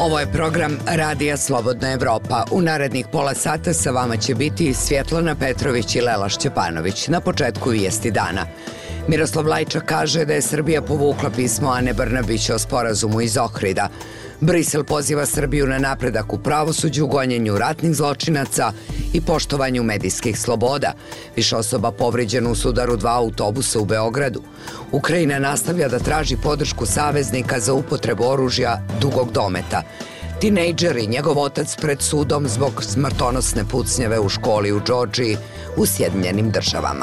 Ovo je program Radija Slobodna Evropa. U narednih pola sata sa vama će biti Svjetlana Petrović i Lela Šćepanović. Na početku vijesti dana. Miroslav Lajčak kaže da je Srbija povukla pismo Ane Brnabić o sporazumu iz Ohrida. Brisel poziva Srbiju na napredak u pravosuđu, gonjenju ratnih zločinaca i poštovanju medijskih sloboda. Više osoba povrijeđeno u sudaru 2 autobusa u Beogradu. Ukrajina nastavlja da traži podršku saveznika za upotrebu oružja dugog dometa. Tinejdžer i njegov otac pred sudom zbog smrtonosne pucnjave u školi u Džordžiji u Sjedinjenim Državama.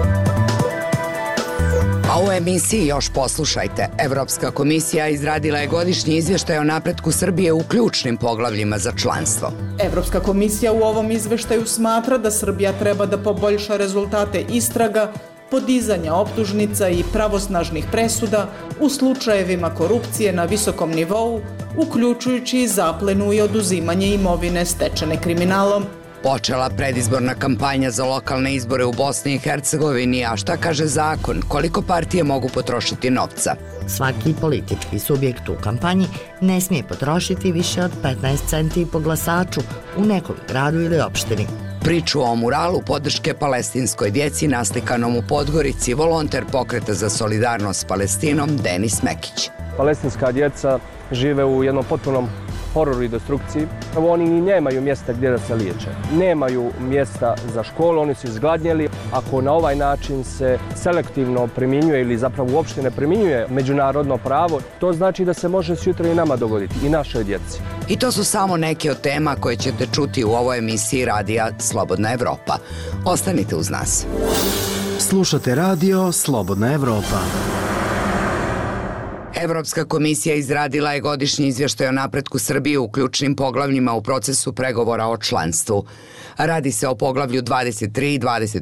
A u emisiji još poslušajte. Evropska komisija izradila je godišnji izvještaj o napretku Srbije u ključnim poglavljima za članstvo. Evropska komisija u ovom izveštaju smatra da Srbija treba da poboljša rezultate istraga, podizanja optužnica i pravosnažnih presuda u slučajevima korupcije na visokom nivou, uključujući i zaplenu i oduzimanje imovine stečene kriminalom. Počela predizborna kampanja za lokalne izbore u Bosni i Hercegovini, a šta kaže zakon? Koliko partije mogu potrošiti novca? Svaki politički subjekt u kampanji ne smije potrošiti više od 15 centi po glasaču u nekom gradu ili opštini. Priču o muralu podrške palestinskoj djeci naslikanom u Podgorici volonter Pokreta za solidarnost s Palestinom Denis Mekić. Palestinska djeca žive u jednom potpunom hororu i destrukciji. Oni nemaju mjesta gdje da se liječe. Nemaju mjesta za školu, oni su izgladnjeli. Ako na ovaj način se selektivno primjenjuje ili zapravo uopšte ne primjenjuje međunarodno pravo, to znači da se može sutra i nama dogoditi, i našoj djeci. I to su samo neke od tema koje ćete čuti u ovoj emisiji Radija Slobodna Evropa. Ostanite uz nas. Slušate Radio Slobodna Evropa. Evropska komisija izradila je godišnji izvještaj o napretku Srbije u ključnim poglavljima u procesu pregovora o članstvu. Radi se o poglavlju 23 i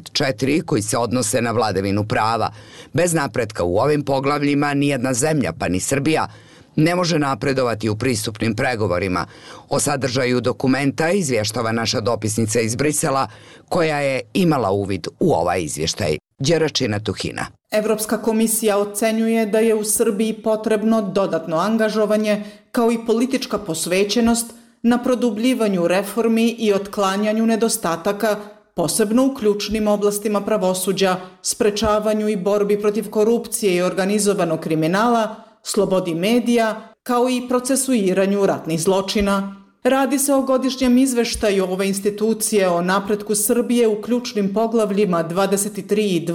24 koji se odnose na vladavinu prava. Bez napretka u ovim poglavljima nijedna zemlja, pa ni Srbija, ne može napredovati u pristupnim pregovorima. O sadržaju dokumenta izvještava naša dopisnica iz Brisela, koja je imala uvid u ovaj izvještaj. Đeračina Tuhina. Evropska komisija ocenjuje da je u Srbiji potrebno dodatno angažovanje kao i politička posvećenost na produbljivanju reformi i otklanjanju nedostataka, posebno u ključnim oblastima pravosuđa, sprečavanju i borbi protiv korupcije i organizovanog kriminala, slobodi medija, kao i procesuiranju ratnih zločina. Radi se o godišnjem izveštaju ove institucije o napretku Srbije u ključnim poglavljima 23 i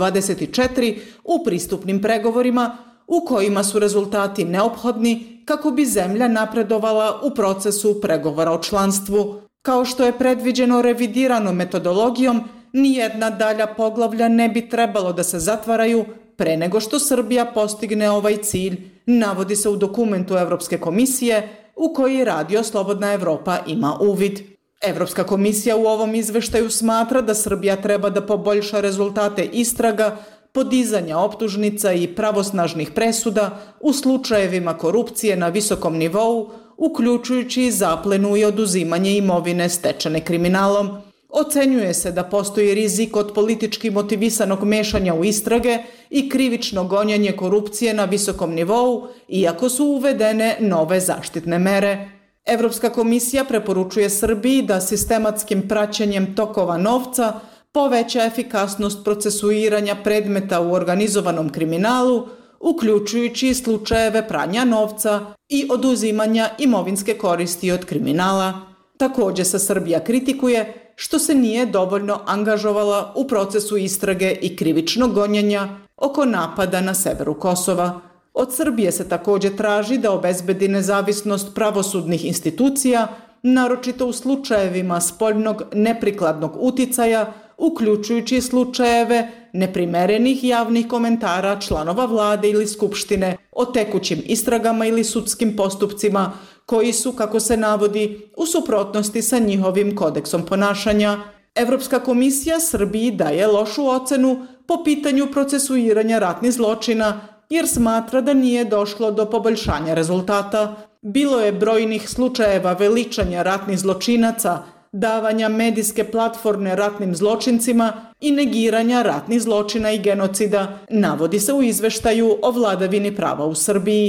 24 u pristupnim pregovorima, u kojima su rezultati neophodni kako bi zemlja napredovala u procesu pregovora o članstvu. Kao što je predviđeno revidiranom metodologijom, nijedna dalja poglavlja ne bi trebalo da se zatvaraju pre nego što Srbija postigne ovaj cilj, navodi se u dokumentu Evropske komisije u koji Radio Slobodna Evropa ima uvid. Evropska komisija u ovom izveštaju smatra da Srbija treba da poboljša rezultate istraga, podizanja optužnica i pravosnažnih presuda u slučajevima korupcije na visokom nivou, uključujući i zaplenu i oduzimanje imovine stečene kriminalom. Ocenjuje se da postoji rizik od politički motivisanog mešanja u istrage i krivično gonjenje korupcije na visokom nivou, iako su uvedene nove zaštitne mere. Evropska komisija preporučuje Srbiji da sistematskim praćenjem tokova novca poveća efikasnost procesuiranja predmeta u organizovanom kriminalu, uključujući i slučajeve pranja novca i oduzimanja imovinske koristi od kriminala. Također se Srbija kritikuje što se nije dovoljno angažovala u procesu istrage i krivičnog gonjenja oko napada na severu Kosova. Od Srbije se također traži da obezbedi nezavisnost pravosudnih institucija, naročito u slučajevima spoljnog neprikladnog uticaja, uključujući slučajeve neprimerenih javnih komentara članova vlade ili skupštine o tekućim istragama ili sudskim postupcima koji su, kako se navodi, u suprotnosti sa njihovim kodeksom ponašanja. Evropska komisija Srbiji daje lošu ocenu po pitanju procesuiranja ratnih zločina jer smatra da nije došlo do poboljšanja rezultata. Bilo je brojnih slučajeva veličanja ratnih zločinaca, davanja medijske platforme ratnim zločincima i negiranja ratnih zločina i genocida, navodi se u izveštaju o vladavini prava u Srbiji.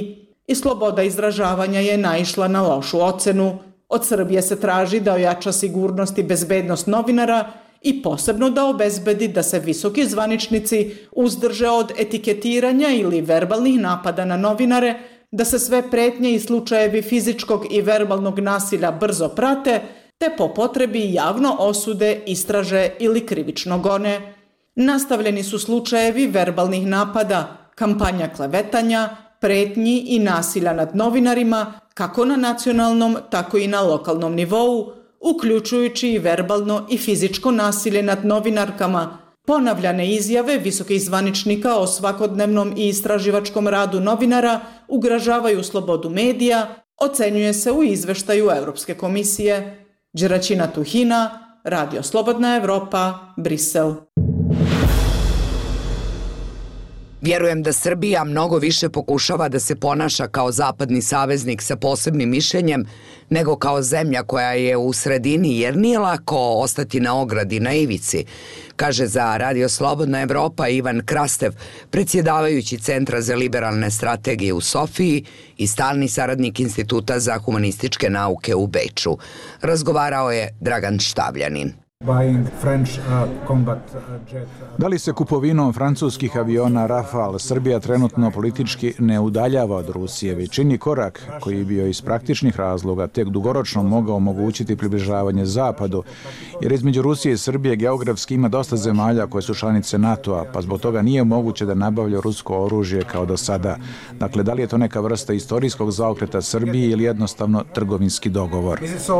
i sloboda izražavanja je naišla na lošu ocenu. Od Srbije se traži da ojača sigurnost i bezbednost novinara i posebno da obezbedi da se visoki zvaničnici uzdrže od etiketiranja ili verbalnih napada na novinare, da se sve pretnje i slučajevi fizičkog i verbalnog nasilja brzo prate, te po potrebi javno osude, istraže ili krivično gone. Nastavljeni su slučajevi verbalnih napada, kampanja klevetanja, pretnji i nasilja nad novinarima, kako na nacionalnom, tako i na lokalnom nivou, uključujući i verbalno i fizičko nasilje nad novinarkama, ponavljane izjave visokih zvaničnika o svakodnevnom i istraživačkom radu novinara ugrožavaju slobodu medija, ocenjuje se u izveštaju Europske komisije. Đeraćina Tuhina, Radio Slobodna Evropa, Brisel. Vjerujem da Srbija mnogo više pokušava da se ponaša kao zapadni saveznik sa posebnim mišljenjem nego kao zemlja koja je u sredini, jer nije lako ostati na ogradi, na ivici, kaže za Radio Slobodna Evropa Ivan Krastev, predsjedavajući Centra za liberalne strategije u Sofiji i stalni saradnik Instituta za humanističke nauke u Beču. Razgovarao je Dragan Štavljanin. Da li se kupovinom francuskih aviona Rafale Srbija trenutno politički ne udaljava od Rusije, već čini korak koji bi joj iz praktičnih razloga tek dugoročno mogao omogućiti približavanje Zapadu, jer između Rusije i Srbije geografski ima dosta zemalja koje su članice NATO-a, pa zbog toga nije moguće da nabavlja rusko oružje kao do sada. Dakle, da li je to neka vrsta istorijskog zaokreta Srbije ili jednostavno trgovinski dogovor?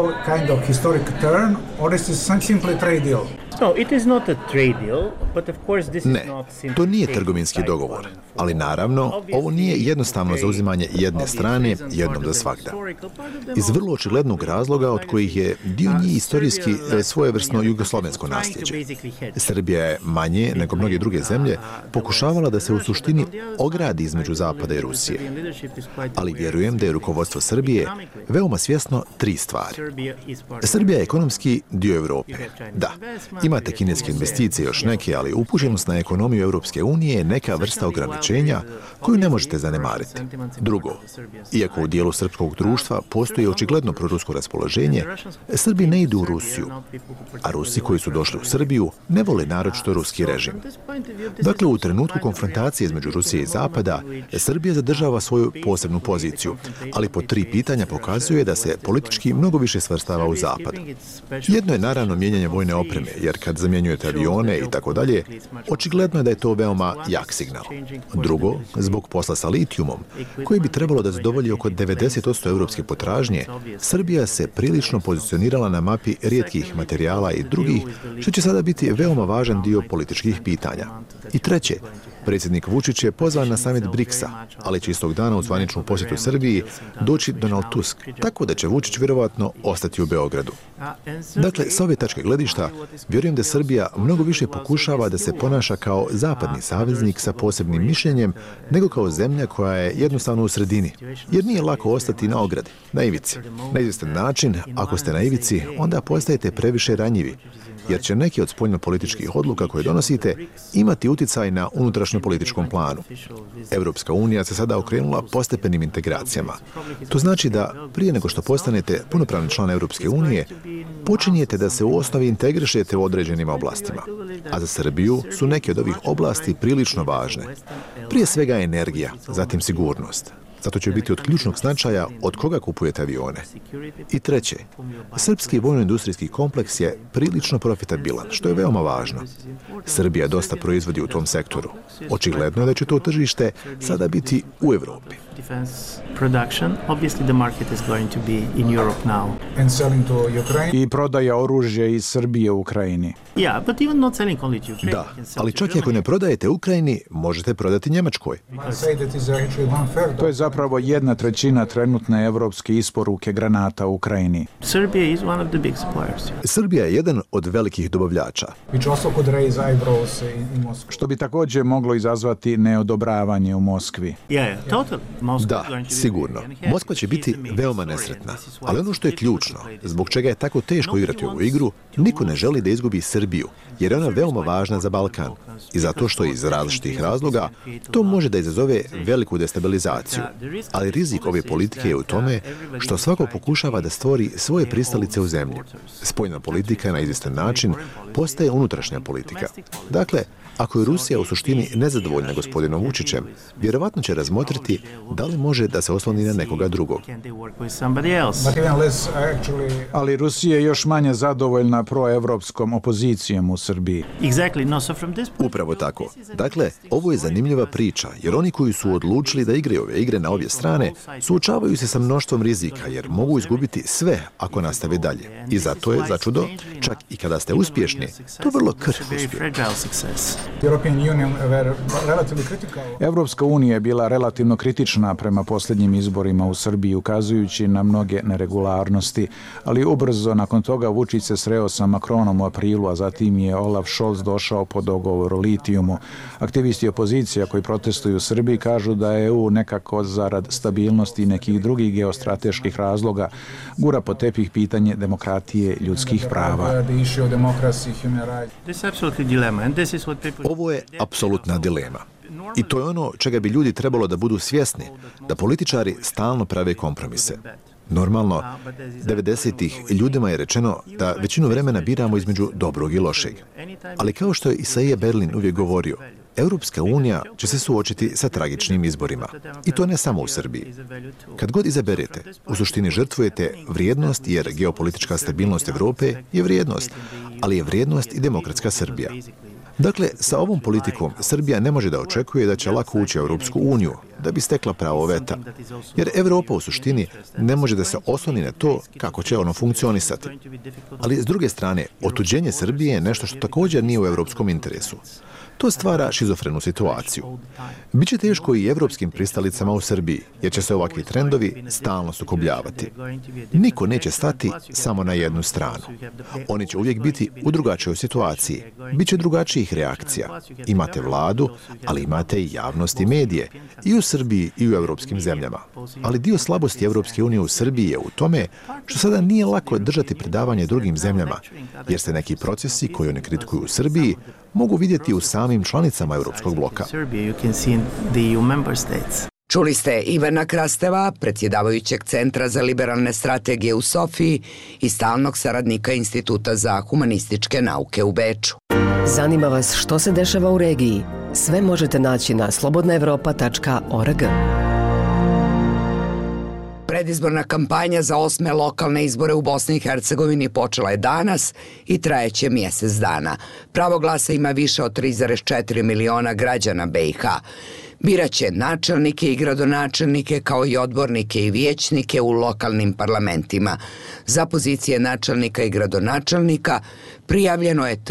Ne, to nije trgovinski dogovor, ali naravno, ovo nije jednostavno zauzimanje jedne strane jednom za svagda. Iz vrlo očiglednog razloga od kojih je dio njih istorijski svojevrsno jugoslovensko nasljeđe. Srbija je manje nego mnoge druge zemlje pokušavala da se u suštini ogradi između Zapada i Rusije. Ali vjerujem da je rukovodstvo Srbije veoma svjesno tri stvari. Srbija je ekonomski dio Evrope. Da, imate kineske investicije još neke, ali upućenost na ekonomiju Europske unije je neka vrsta ograničenja koju ne možete zanemariti. Drugo, iako u dijelu srpskog društva postoji očigledno prorusko raspoloženje, Srbi ne idu u Rusiju, a Rusi koji su došli u Srbiju ne vole naročito ruski režim. Dakle, u trenutku konfrontacije između Rusije i Zapada, Srbija zadržava svoju posebnu poziciju, ali po tri pitanja pokazuje da se politički mnogo više svrstava u Zapad. Jedno je naravno mijenjanje vojne opreme, jer kad zamjenjujete avione i tako dalje, očigledno je da je to veoma jak signal. Drugo, zbog posla sa litijumom, koji bi trebalo da zadovolji oko 90% evropske potražnje, Srbija se prilično pozicionirala na mapi rijetkih materijala i drugih, što će sada biti veoma važan dio političkih pitanja. I treće, predsjednik Vučić je pozvan na samit BRICS-a, ali će istog dana u zvaničnu posjetu Srbiji doći Donald Tusk, tako da će Vučić vjerovatno ostati u Beogradu. Dakle, sa ove tačke gledišta, vjerujem da Srbija mnogo više pokušava da se ponaša kao zapadni saveznik sa posebnim mišljenjem, nego kao zemlja koja je jednostavno u sredini, jer nije lako ostati na ogradi, na ivici. Na izvjestan način, ako ste na ivici, onda postajete previše ranjivi, jer će neki od spoljnopolitičkih odluka koje donosite imati utjecaj na unutrašnjopolitičkom planu. Evropska unija se sada okrenula postepenim integracijama. To znači da prije nego što postanete punopravni član Evropske unije, počinjete da se u osnovi integrišete u određenim oblastima. A za Srbiju su neke od ovih oblasti prilično važne. Prije svega energija, zatim sigurnost. Zato će biti od ključnog značaja od koga kupujete avione. I treće, srpski vojno-industrijski kompleks je prilično profitabilan, što je veoma važno. Srbija dosta proizvodi u tom sektoru. Očigledno je da će to tržište sada biti u Evropi. I prodaja oružja iz Srbije u Ukrajini. Da, ali čak i ako ne prodajete Ukrajini, možete prodati Njemačkoj. To je zapravo 1/3 trenutne evropske isporuke granata u Ukrajini. Srbija je jedan od velikih dobavljača. Što bi također moglo izazvati neodobravanje u Moskvi. Da, sigurno. Moskva će biti veoma nesretna. Ali ono što je ključno, zbog čega je tako teško igrati ovu igru, niko ne želi da izgubi Srbiju, jer je ona veoma važna za Balkan i zato što iz različitih razloga to može da izazove veliku destabilizaciju. Ali rizik ove politike je u tome što svako pokušava da stvori svoje pristalice u zemlji. Spoljna politika na izvjestan način postaje unutrašnja politika. Dakle, ako je Rusija u suštini nezadovoljna gospodinom Vučićem, vjerovatno će razmotriti da li može da se osloni na nekoga drugog. Ali Rusija je još manje zadovoljna proevropskom opozicijom u Srbiji. Upravo tako. Dakle, ovo je zanimljiva priča, jer oni koji su odlučili da igraju ove igre na obje strane, suočavaju se sa mnoštvom rizika, jer mogu izgubiti sve ako nastave dalje. I zato je, začudo, čak i kada ste uspješni, to vrlo krhk uspjeh. Evropska unija je bila relativno kritična prema posljednjim izborima u Srbiji, ukazujući na mnoge neregularnosti, ali ubrzo nakon toga Vučić se sreo sa Macronom u aprilu, a zatim je Olaf Scholz došao po dogovoru o litijumu. Aktivisti opozicija koji protestuju u Srbiji kažu da je EU nekako zarad stabilnosti i nekih drugih geostrateških razloga gura pod tepih pitanje demokratije, ljudskih prava. Ovo je apsolutna dilema. I to je ono čega bi ljudi trebalo da budu svjesni, da političari stalno prave kompromise. Normalno, 90-ih ljudima je rečeno da većinu vremena biramo između dobrog i lošeg. Ali kao što je Isaija Berlin uvijek govorio, Europska unija će se suočiti sa tragičnim izborima. I to ne samo u Srbiji. Kad god izaberete, u suštini žrtvujete vrijednost, jer geopolitička stabilnost Evrope je vrijednost, ali je vrijednost i demokratska Srbija. Dakle, sa ovom politikom Srbija ne može da očekuje da će lako ući u Europsku uniju, da bi stekla pravo veta. Jer Evropa u suštini ne može da se osloni na to kako će ono funkcionisati. Ali s druge strane, otuđenje Srbije je nešto što također nije u europskom interesu. To stvara šizofrenu situaciju. Biće teško i evropskim pristalicama u Srbiji, jer će se ovakvi trendovi stalno sukobljavati. Niko neće stati samo na jednu stranu. Oni će uvijek biti u drugačijoj situaciji. Biće drugačijih reakcija. Imate vladu, ali imate i javnost i medije, i u Srbiji i u evropskim zemljama. Ali dio slabosti Evropske unije u Srbiji je u tome što sada nije lako držati predavanje drugim zemljama, jer se neki procesi koji oni kritikuju u Srbiji mogu vidjeti u samim članicama Europskog bloka. Čuli ste Ivana Krasteva, predsjedavajućeg Centra za liberalne strategije u Sofiji i stalnog saradnika Instituta za humanističke nauke u Beču. Zanima vas što se dešava u regiji? Sve možete naći na slobodnaevropa.org. Predizborna kampanja za 8. lokalne izbore u Bosni i Hercegovini počela je danas i trajeće mjesec dana. Pravo glasa ima više od 3,4 miliona građana BiH. Biraće načelnike i gradonačelnike kao i odbornike i vijećnike u lokalnim parlamentima. Za pozicije načelnika i gradonačelnika prijavljeno je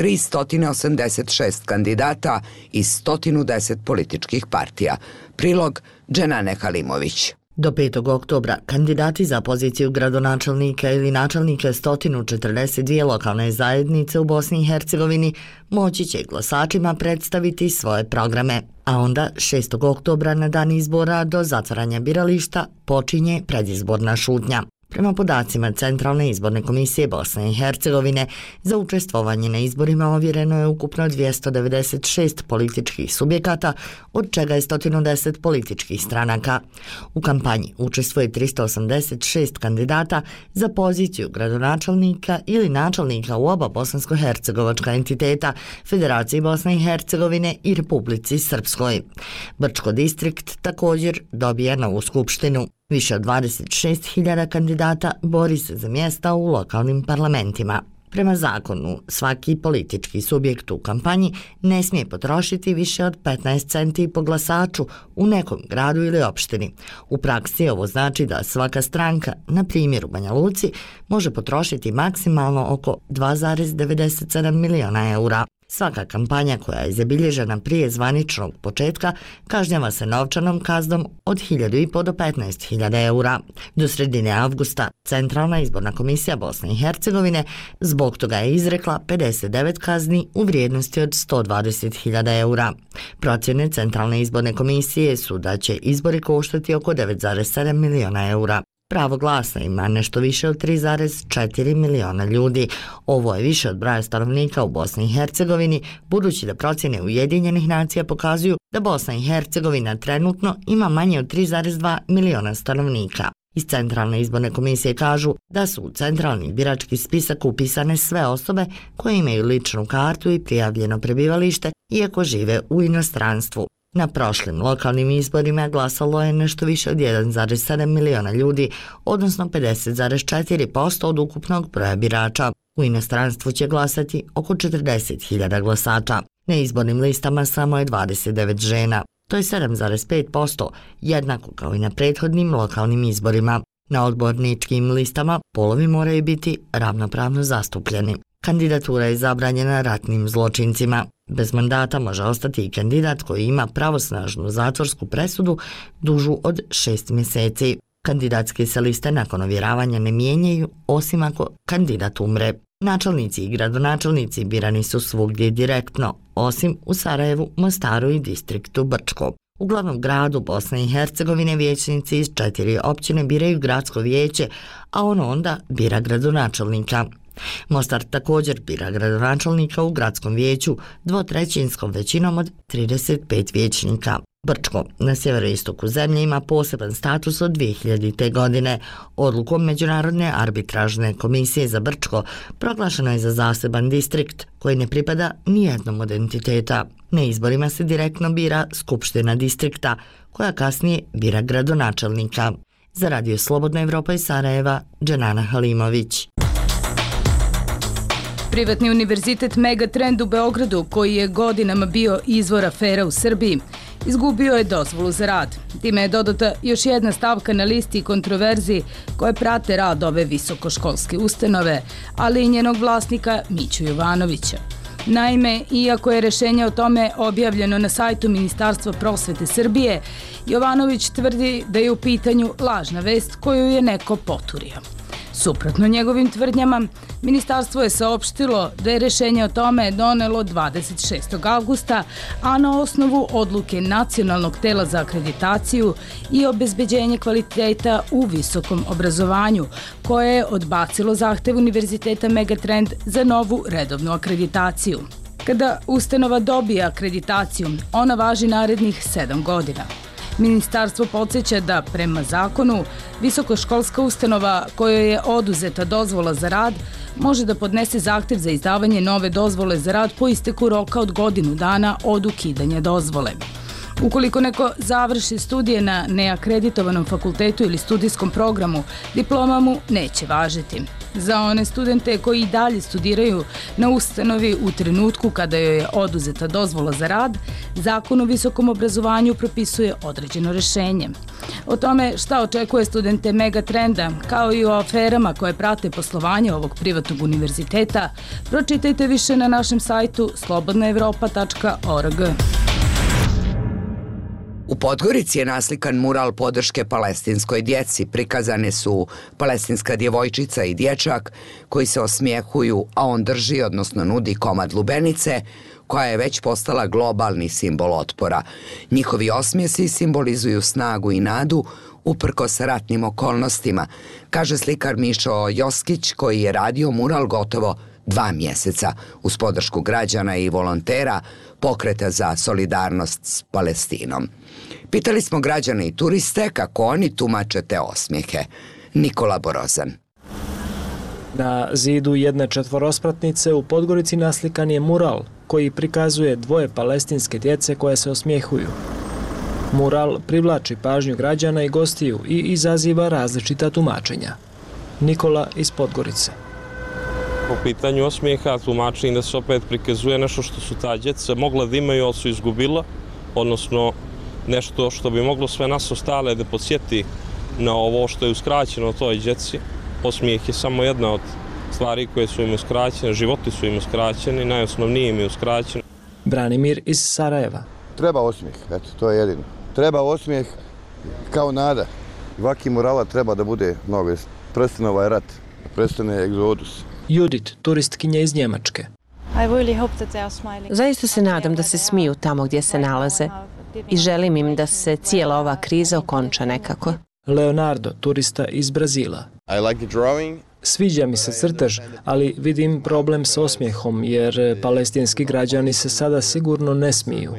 386 kandidata iz 110 političkih partija. Prilog Dženane Halimović. Do 5. oktobra kandidati za poziciju gradonačelnika ili načelnika 142 lokalne zajednice u Bosni i Hercegovini moći će glasačima predstaviti svoje programe. A onda 6. oktobra na dan izbora do zatvaranja birališta počinje predizborna šutnja. Prema podacima Centralne izborne komisije Bosne i Hercegovine, za učestvovanje na izborima ovjereno je ukupno 296 političkih subjekata, od čega je 110 političkih stranaka. U kampanji učestvuje 386 kandidata za poziciju gradonačelnika ili načelnika u oba bosansko-hercegovačka entiteta, Federaciji Bosne i Hercegovine i Republici Srpskoj. Brčko distrikt također dobija novu skupštinu. Više od 26.000 kandidata bori se za mjesta u lokalnim parlamentima. Prema zakonu, svaki politički subjekt u kampanji ne smije potrošiti više od 15 centi po glasaču u nekom gradu ili opštini. U praksi ovo znači da svaka stranka, na primjer u Banja Luci, može potrošiti maksimalno oko 2,97 miliona eura. Svaka kampanja koja je zabilježena prije zvaničnog početka kažnjava se novčanom kaznom od 1.500 do 15.000 eura. Do sredine avgusta Centralna izborna komisija Bosne i Hercegovine zbog toga je izrekla 59 kazni u vrijednosti od 120.000 eura. Procjene Centralne izborne komisije su da će izbori koštati oko 9,7 miliona eura. Pravo glasa ima nešto više od 3,4 miliona ljudi. Ovo je više od broja stanovnika u Bosni i Hercegovini, budući da procjene Ujedinjenih nacija pokazuju da Bosna i Hercegovina trenutno ima manje od 3,2 miliona stanovnika. Iz Centralne izborne komisije kažu da su u centralni birački spisak upisane sve osobe koje imaju ličnu kartu i prijavljeno prebivalište, iako žive u inostranstvu. Na prošlim lokalnim izborima glasalo je nešto više od 1,7 miliona ljudi, odnosno 50,4% od ukupnog broja birača. U inostranstvu će glasati oko 40.000 glasača. Na izbornim listama samo je 29 žena. To je 7,5%, jednako kao i na prethodnim lokalnim izborima. Na odborničkim listama polovi moraju biti ravnopravno zastupljeni. Kandidatura je zabranjena ratnim zločincima. Bez mandata može ostati i kandidat koji ima pravosnažnu zatvorsku presudu dužu od 6 mjeseci. Kandidatske se liste nakon ovjeravanja ne mijenjaju, osim ako kandidat umre. Načelnici i gradonačelnici birani su svugdje direktno, osim u Sarajevu, Mostaru i distriktu Brčko. U glavnom gradu Bosne i Hercegovine vijećnici iz 4 općine biraju gradsko vijeće, a ono onda bira gradonačelnika. Mostar također bira gradonačelnika u gradskom vijeću 2/3 većinom od 35 vijećnika. Brčko na sjeveroistoku zemlje ima poseban status od 2000. godine. Odlukom Međunarodne arbitražne komisije za Brčko proglašeno je za zaseban distrikt koji ne pripada nijednom od entiteta. Na izborima se direktno bira skupština distrikta, koja kasnije bira gradonačelnika. Za Radio Slobodna Evropa iz Sarajeva, Dženana Halimović. Privatni univerzitet Megatrend u Beogradu, koji je godinama bio izvor afera u Srbiji, izgubio je dozvolu za rad. Time je dodata još jedna stavka na listi kontroverzi koje prate rad ove visokoškolske ustanove, ali i njenog vlasnika Miću Jovanovića. Naime, iako je rešenje o tome objavljeno na sajtu Ministarstva prosvete Srbije, Jovanović tvrdi da je u pitanju lažna vest koju je neko poturio. Suprotno njegovim tvrdnjama, ministarstvo je saopštilo da je rešenje o tome donelo 26. avgusta, a na osnovu odluke Nacionalnog tela za akreditaciju i obezbeđenje kvaliteta u visokom obrazovanju, koje je odbacilo zahtev Univerziteta Megatrend za novu redovnu akreditaciju. Kada ustanova dobije akreditaciju, ona važi narednih 7 godina. Ministarstvo podsjeća da prema zakonu visokoškolska ustanova kojoj je oduzeta dozvola za rad može da podnese zahtev za izdavanje nove dozvole za rad po isteku roka od godinu dana od ukidanja dozvole. Ukoliko neko završi studije na neakreditovanom fakultetu ili studijskom programu, diploma mu neće važiti. Za one studente koji i dalje studiraju na ustanovi u trenutku kada joj je oduzeta dozvola za rad, Zakon o visokom obrazovanju propisuje određeno rešenje. O tome šta očekuje studente Megatrenda, kao i o aferama koje prate poslovanje ovog privatnog univerziteta, pročitajte više na našem sajtu slobodnaevropa.org. U Podgorici je naslikan mural podrške palestinskoj djeci. Prikazane su palestinska djevojčica i dječak koji se osmijehuju, a on drži, odnosno nudi komad lubenice, koja je već postala globalni simbol otpora. Njihovi osmijesi simbolizuju snagu i nadu uprkos ratnim okolnostima, kaže slikar Mišo Joskić, koji je radio mural gotovo 2 mjeseca uz podršku građana i volontera Pokreta za solidarnost s Palestinom. Pitali smo građane i turiste kako oni tumače te osmijehe. Nikola Borozan. Na zidu jedne četvorospratnice u Podgorici naslikan je mural koji prikazuje 2 palestinske djece koje se osmijehuju. Mural privlači pažnju građana i gostiju i izaziva različita tumačenja. Nikola iz Podgorice. Po pitanju osmijeha tumačenje da se opet prikazuje nešto što su ta djeca mogla da imaju, ali su izgubila, odnosno nešto što bi moglo sve nas ostale da podsjeti na ovo što je uskraćeno toj djeci. Osmijeh je samo jedna od stvari koje su im uskraćene, životi su im uskraćeni, najosnovnije im je uskraćeno. Branimir iz Sarajeva. Treba osmijeh, eto, to je jedino. Treba osmijeh kao nada. Vaki murala treba da bude mnogo. Prestane ovaj rat, prestane egzodus. Judit, turistkinja iz Njemačke. Zaista se nadam da se smiju tamo gdje se nalaze i želim im da se cijela ova kriza okonča nekako. Leonardo, turista iz Brazila. Sviđa mi se crtež, ali vidim problem s osmijehom, jer palestinski građani se sada sigurno ne smiju.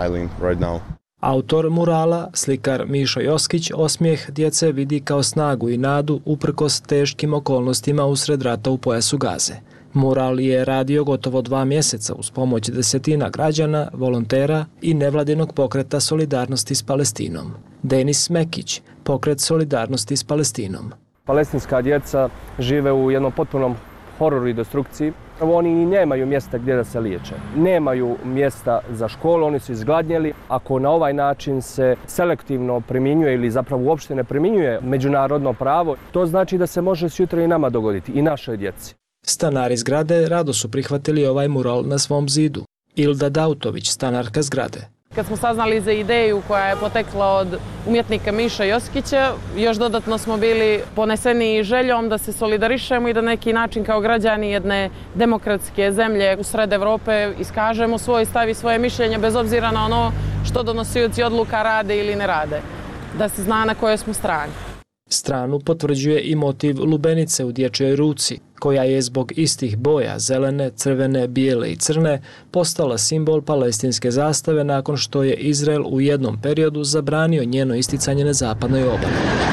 Autor murala, slikar Mišo Joskić, osmijeh djece vidi kao snagu i nadu uprkos teškim okolnostima usred rata u pojasu Gaze. Mural je radio gotovo 2 mjeseca uz pomoć desetina građana, volontera i nevladinog pokreta Solidarnosti s Palestinom. Denis Mekić, pokret Solidarnosti s Palestinom. Palestinska djeca žive u jednom potpunom hororu i destrukciji. Oni nemaju mjesta gdje da se liječe. Nemaju mjesta za školu, oni su izgladnjeli. Ako na ovaj način se selektivno primjenjuje ili zapravo uopšte ne primjenjuje međunarodno pravo, to znači da se može sutra i nama dogoditi, i našoj djeci. Stanari zgrade rado su prihvatili ovaj mural na svom zidu. Ilda Dautović, stanarka zgrade. Kad smo saznali za ideju koja je potekla od umjetnika Miša Joskića, još dodatno smo bili poneseni željom da se solidarišemo i da neki način kao građani jedne demokratske zemlje u sred Evrope iskažemo svoj stav i svoje mišljenje bez obzira na ono što donosioci odluka rade ili ne rade. Da se zna na kojoj smo strani. Stranu potvrđuje i motiv lubenice u dječjoj ruci, koja je zbog istih boja, zelene, crvene, bijele i crne, postala simbol palestinske zastave nakon što je Izrael u jednom periodu zabranio njeno isticanje na zapadnoj obali.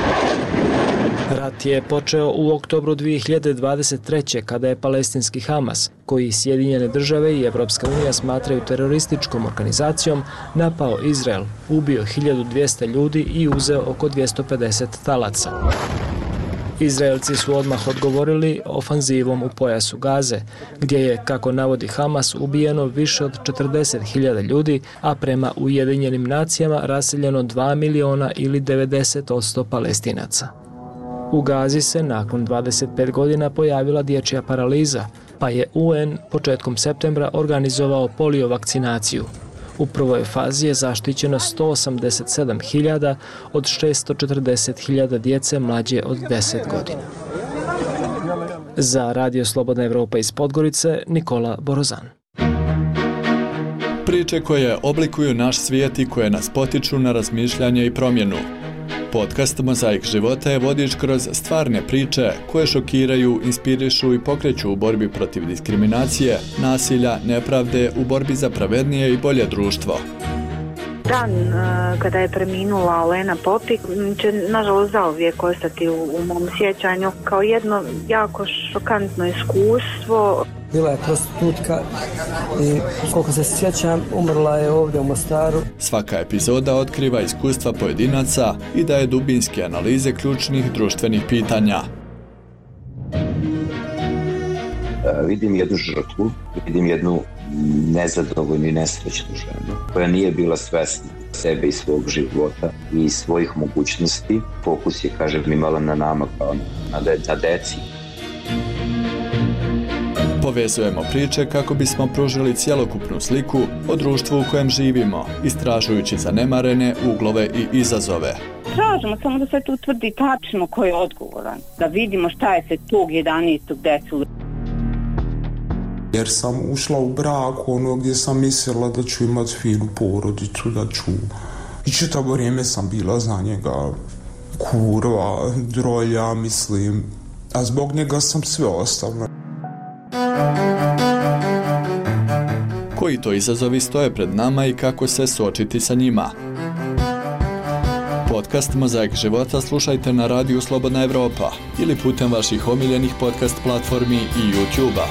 Rat je počeo u oktobru 2023. kada je palestinski Hamas, koji Sjedinjene države i Evropska unija smatraju terorističkom organizacijom, napao Izrael, ubio 1200 ljudi i uzeo oko 250 talaca. Izraelci su odmah odgovorili ofanzivom u pojasu Gaze, gdje je, kako navodi Hamas, ubijeno više od 40.000 ljudi, a prema Ujedinjenim nacijama raseljeno 2 miliona ili 90% Palestinaca. U Gazi se nakon 25 godina pojavila dječja paraliza, pa je UN početkom septembra organizovao polio vakcinaciju. U prvoj fazi je zaštićeno 187.000 od 640.000 djece mlađe od 10 godina. Za Radio Slobodna Evropa iz Podgorice, Nikola Borozan. Priče koje oblikuju naš svijet i koje nas potiču na razmišljanje i promjenu. Podcast Mozaik života je vodič kroz stvarne priče koje šokiraju, inspirišu i pokreću u borbi protiv diskriminacije, nasilja, nepravde, u borbi za pravednije i bolje društvo. Dan kada je preminula Olena Popik će nažalost zauvijek ostati u mom sjećanju kao jedno jako šokantno iskustvo. Bila je prostitutka i koliko se sjećam umrla je ovdje u Mostaru. Svaka epizoda otkriva iskustva pojedinaca i daje dubinske analize ključnih društvenih pitanja. Vidim jednu žrtvu, vidim jednu nezadovoljnu i nesrećnu ženu koja nije bila svesna sebe i svog života i svojih mogućnosti. Fokus je, kažem, imala na nama kao na deci. Povezujemo priče kako bismo pružili cjelokupnu sliku o društvu u kojem živimo, istražujući zanemarene uglove i izazove. Tražimo samo da se tu utvrdi tačno ko je odgovoran, da vidimo šta je se tog 11. desilo. Jer sam ušla u brak gdje sam mislila da ću imati finu porodicu, da ću... I čitavo vrijeme sam bila za njega kurva, drolja, mislim. A zbog njega sam sve ostavila. Koji to izazovi stoje pred nama i kako se suočiti sa njima? Podcast Mozaik života slušajte na Radiju Slobodna Evropa ili putem vaših omiljenih podcast platformi i YouTube-a.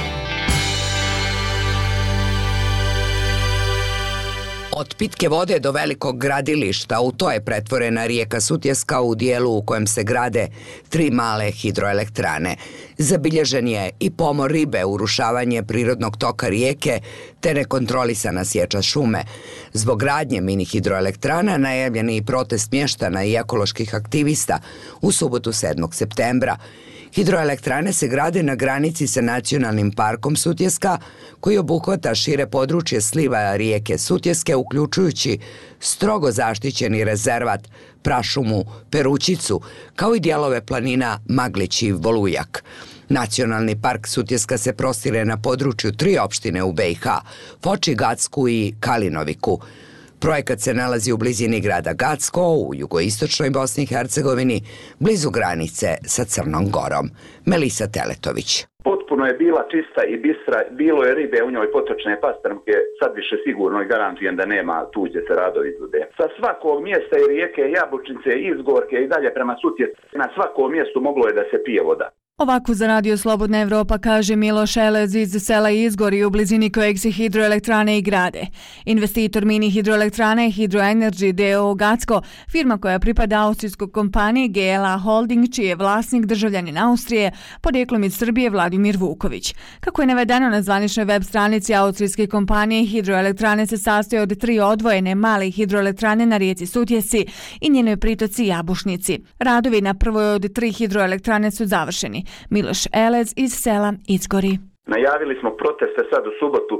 Od pitke vode do velikog gradilišta, u to je pretvorena rijeka Sutjeska u dijelu u kojem se grade 3 male hidroelektrane. Zabilježen je i pomor ribe, urušavanje prirodnog toka rijeke te nekontrolisana sječa šume. Zbog gradnje mini hidroelektrana najavljen je i protest mještana i ekoloških aktivista u subotu 7. septembra. Hidroelektrane se grade na granici sa nacionalnim parkom Sutjeska, koji obuhvata šire područje sliva rijeke Sutjeske, uključujući strogo zaštićeni rezervat prašumu Perućicu, kao i dijelove planina Maglić i Volujak. Nacionalni park Sutjeska se prostire na području 3 opštine u BiH, Foči, Gacku i Kalinoviku. Projekat se nalazi u blizini grada Gacko u jugoistočnoj Bosni i Hercegovini, blizu granice sa Crnom Gorom. Melisa Teletović. Potpuno je bila čista i bistra, bilo je ribe u njoj, potočne pastrmke, sad više sigurno i garantujem da nema, tuđe se radovi izvode. Sa svakog mjesta i rijeke, Jabučnice, Izgorke i dalje prema Sutjesci, na svakom mjestu moglo je da se pije voda. Ovako za Radio Slobodna Evropa kaže Miloš Elez iz sela Izgori u blizini kojeg se hidroelektrane i grade. Investitor mini hidroelektrane Hydroenergy d.o.o. Gacko, firma koja pripada austrijskoj kompaniji GLA Holding, čiji je vlasnik državljanin Austrije, podjeklom iz Srbije Vladimir Vuković. Kako je navedeno na zvaničnoj web stranici austrijske kompanije, hidroelektrane se sastoje od 3 odvojene male hidroelektrane na rijeci Sutjesci i njenoj pritoci Jabušnici. Radovi na prvoj od 3 hidroelektrane su završeni. Miloš Elez iz sela Izgori. Najavili smo proteste sad u subotu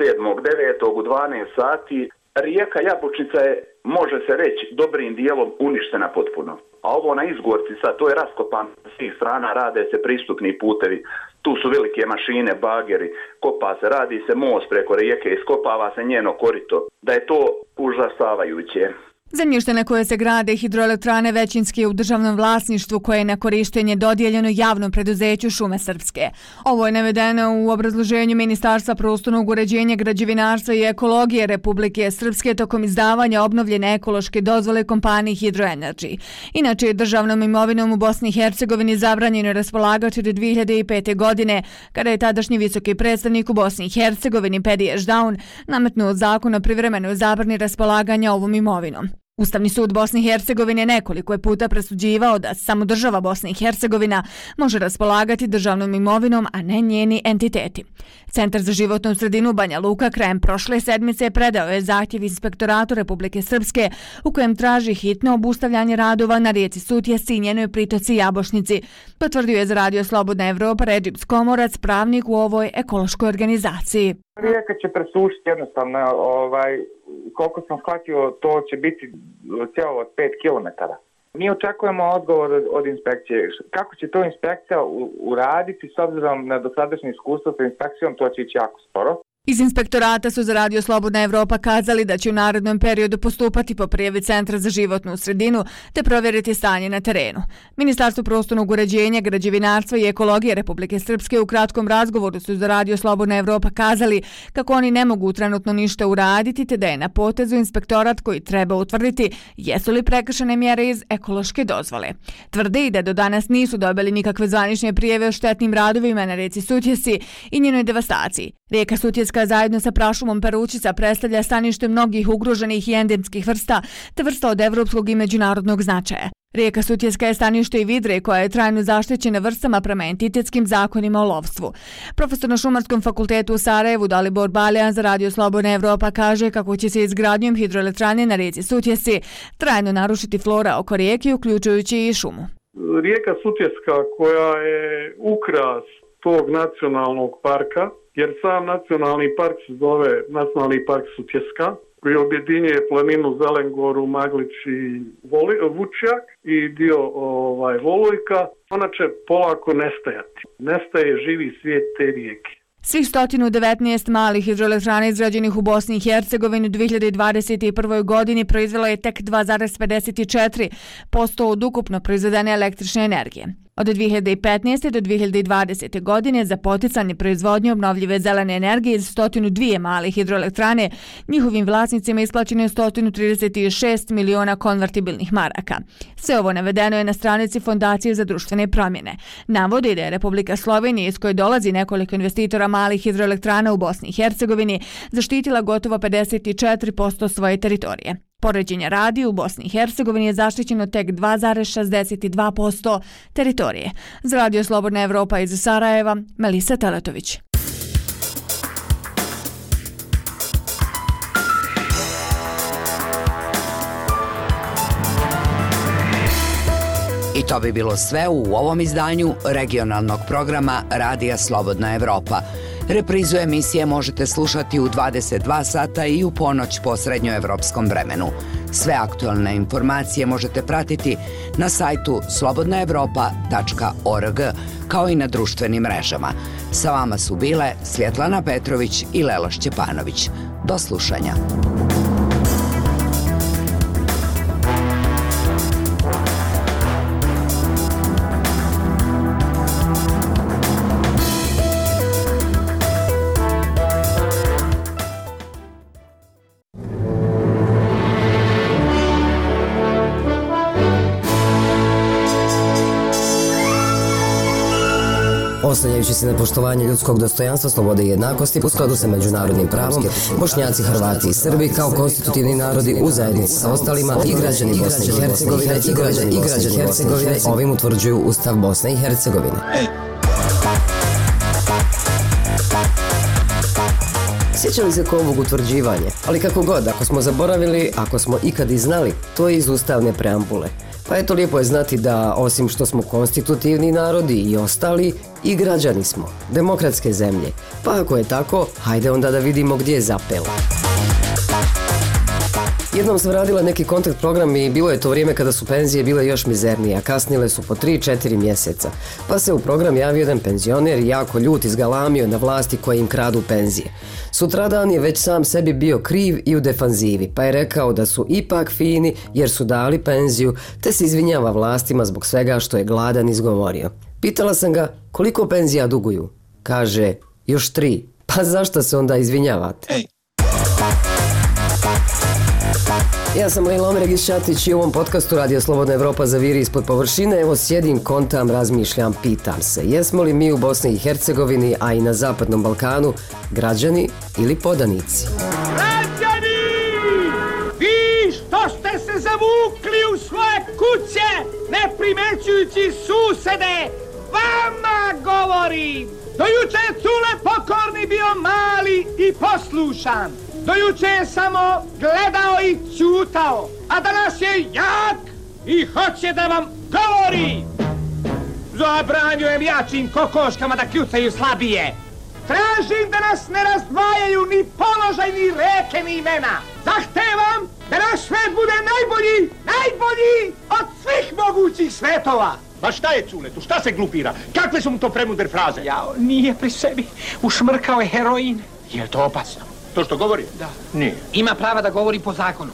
7.9. u 12 sati. Rijeka Jabučnica je, može se reći, dobrim dijelom uništena potpuno. A ovo na Izgorci sad, to je raskopano s svih strana, rade se pristupni putevi. Tu su velike mašine, bageri, kopa se, radi se most preko rijeke, iskopava se njeno korito. Da je to užasavajuće. Zemljište na koje se grade hidroelektrane većinski je u državnom vlasništvu koje je na korištenje dodijeljeno javnom preduzeću Šume Srpske. Ovo je navedeno u obrazloženju Ministarstva prostornog uređenja, građevinarstva i ekologije Republike Srpske tokom izdavanja obnovljene ekološke dozvole kompaniji Hydroenergy. Inače je državnom imovinom u Bosni i Hercegovini zabranjeno raspolagati do 2005. godine, kada je tadašnji visoki predstavnik u Bosni i Hercegovini Pediš Daun nametnuo zakon o privremenoj zabrani raspolaganja ovom imovinom. Ustavni sud Bosne i Hercegovine nekoliko je puta presuđivao da samo država Bosna i Hercegovina može raspolagati državnom imovinom, a ne njeni entiteti. Centar za životnu sredinu Banja Luka krajem prošle sedmice predao je zahtjev Inspektoratu Republike Srpske u kojem traži hitno obustavljanje radova na rijeci Sutjesci i njenoj pritoci Jabušnici, potvrdio je za Radio Slobodna Evropa Redžip Skomorac, pravnik u ovoj ekološkoj organizaciji. Rijeka će presušiti jednostavno, koliko sam shvatio, to će biti cjevovod 5 km. Mi očekujemo odgovor od inspekcije. Kako će to inspekcija uraditi s obzirom na dosadašnje iskustvo sa inspekcijom, to će ići jako sporo. Iz inspektorata su za Radio Slobodna Evropa kazali da će u narednom periodu postupati po prijavi Centra za životnu sredinu te provjeriti stanje na terenu. Ministarstvo prostornog uređenja, građevinarstva i ekologije Republike Srpske u kratkom razgovoru su za Radio Slobodna Evropa kazali kako oni ne mogu trenutno ništa uraditi te da je na potezu inspektorat koji treba utvrditi jesu li prekršene mjere iz ekološke dozvole. Tvrde i da do danas nisu dobili nikakve zvanične prijave o štetnim radovima na rijeci Sutjesci i njenoj devastaciji. Rijeka Sutjeska zajedno sa prašumom Peručica predstavlja stanište mnogih ugroženih i endemskih vrsta te vrsta od evropskog i međunarodnog značaja. Rijeka Sutjeska je stanište i vidre koja je trajno zaštićena vrstama prema entitetskim zakonima o lovstvu. Profesor na Šumarskom fakultetu u Sarajevu Dalibor Baljan za Radio Slobodna Evropa kaže kako će se izgradnjom hidroelektrane na rijeci Sutjesci trajno narušiti flora oko rijeke, uključujući i šumu. Rijeka Sutjeska koja je ukras tog nacionalnog parka, jer sam nacionalni park se zove Nacionalni park Sutjeska, koji objedinjuje planinu Zelengoru, Maglić i Vučjak i dio Volujka, ona će polako nestajati. Nestaje živi svijet te rijeke. Svih 119 malih hidroelektrana izgrađenih u Bosni i Hercegovini u 2021. godini proizvelo je tek 2,54% od ukupno proizvedene električne energije. Od 2015. do 2020. godine za poticanje proizvodnje obnovljive zelene energije iz 102 male hidroelektrane njihovim vlasnicima isplaćeno je 136 miliona konvertibilnih maraka. Sve ovo navedeno je na stranici Fondacije za društvene promjene. Navodi da je Republika Slovenija, iz koje dolazi nekoliko investitora malih hidroelektrana u Bosni i Hercegovini, zaštitila gotovo 54% svoje teritorije. Poređenja radi u Bosni i Hercegovini je zaštićeno tek 2,62% teritorije. Za Radio Slobodna Evropa iz Sarajeva, Melisa Teletović. I to bi bilo sve u ovom izdanju regionalnog programa Radija Slobodna Evropa. Reprizu emisije možete slušati u 22 sata i u ponoć po srednjoevropskom vremenu. Sve aktualne informacije možete pratiti na sajtu slobodnaevropa.org kao i na društvenim mrežama. Sa vama su bile Svjetlana Petrović i Lela Šćepanović. Do slušanja. Oslanjajući se na poštovanje ljudskog dostojanstva, slobode i jednakosti u skladu sa međunarodnim pravom, Bošnjaci, Hrvati i Srbi kao konstitutivni narodi u zajednici sa ostalima i građani Bosne i Hercegovine ovim utvrđuju Ustav Bosne i Hercegovine. Sjećali se ko ovog utvrđivanja, ali kako god, ako smo zaboravili, ako smo ikad i znali, to je iz ustavne preambule. Pa eto, lijepo je znati da, osim što smo konstitutivni narodi i ostali, i građani smo, demokratske zemlje. Pa ako je tako, hajde onda da vidimo gdje je zapelo. Jednom sam radila neki kontakt program i bilo je to vrijeme kada su penzije bile još mizernije, a kasnile su po 3-4 mjeseca. Pa se u program javio jedan penzioner i jako ljut izgalamio na vlasti koje im kradu penzije. Sutradan je već sam sebi bio kriv i u defanzivi, pa je rekao da su ipak fini jer su dali penziju, te se izvinjava vlastima zbog svega što je gladan izgovorio. Pitala sam ga koliko penzija duguju. Kaže, još 3. Pa zašto se onda izvinjavate? Ja sam Lejla Omeregić Šatić i u ovom podcastu Radio Slobodna Evropa zaviri ispod površine. Evo sjedim, kontam, razmišljam, pitam se. Jesmo li mi u Bosni i Hercegovini, a i na Zapadnom Balkanu, građani ili podanici? Građani! Vi što ste se zavukli u svoje kuće, ne primećujući susede, vama govorim! Do juče je Cule Pokorni bio mali i poslušan. Do juče je samo gledao i ćutao, a danas je jak i hoće da vam govori. Zabranjujem jačim kokoškama da kljucaju slabije. Tražim da nas ne razdvajaju ni položaj, ni reke, ni imena. Zahtevam da naš svet bude najbolji od svih mogućih svetova. Ma šta je Culetu, šta se glupira? Kakve su mu to premudre fraze? Jao, nije pri sebi. Ušmrkao je heroin. Je li to opasno? To što govori? Da. Nije. Ima prava da govori po zakonu.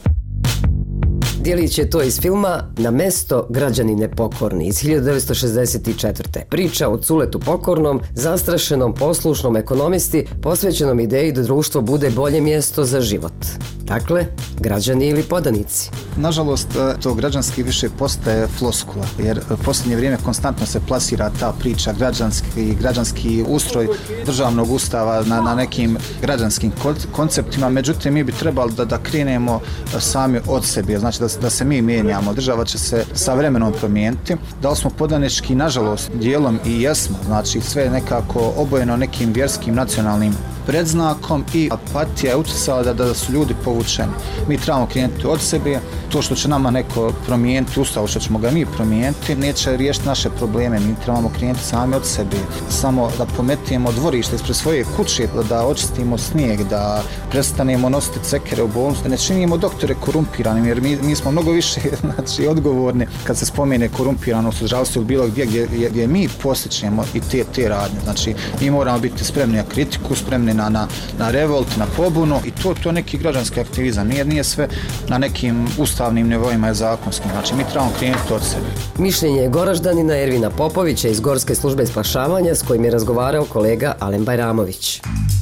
Djelić je to iz filma Na mesto građani nepokorni iz 1964. Priča o Culetu Pokornom, zastrašenom, poslušnom ekonomisti, posvećenom ideji da društvo bude bolje mjesto za život. Dakle, građani ili podanici. Nažalost, to građanski više postaje floskula, jer posljednje vrijeme konstantno se plasira ta priča građanski ustroj državnog ustava na nekim građanskim konceptima, međutim mi bi trebali da krenemo sami od sebe, znači da se mi mijenjamo. Država će se sa vremenom promijeniti. Da li smo podanički, nažalost, dijelom i jesmo, znači sve je nekako obojeno nekim vjerskim nacionalnim predznakom i apatija je utjecala da su ljudi povučeni. Mi trebamo krenuti od sebe, to što će nama neko promijeniti ustav, što ćemo ga mi promijeniti, neće riješiti naše probleme, mi trebamo krenuti sami od sebe. Samo da pometimo dvorište ispred svoje kuće, da očistimo snijeg, da prestanemo nositi cekere u bolnicu, ne činimo doktore korumpiranim, jer mi smo mnogo više znači, odgovorni kad se spomene korumpiranost u zdravstvu ili bilo gdje mi posjećemo i te radnje. Znači, mi moramo biti spremni na kritiku, spremni na revolt, na pobunu i to neki građanski aktivizam. Nije sve na nekim ustavnim nivoima i zakonskim. Znači, mi trebamo krenuti od sebe. Mišljenje je Goraždanina Ervina Popovića iz Gorske službe spašavanja s kojim je razgovarao kolega Alen Bajramović.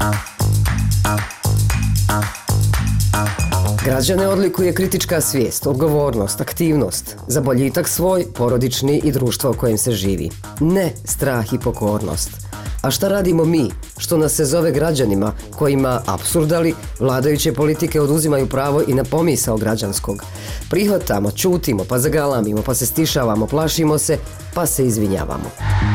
Građane odlikuje kritička svijest, odgovornost, aktivnost, za boljitak svoj, porodični i društvo u kojem se živi. Ne strah i pokornost. A šta radimo mi, što nas se zove građanima, kojima, apsurdali, vladajuće politike oduzimaju pravo i na pomisao građanskog? Prihvatamo, ćutimo, pa zagalamimo, pa se stišavamo, plašimo se, pa se izvinjavamo.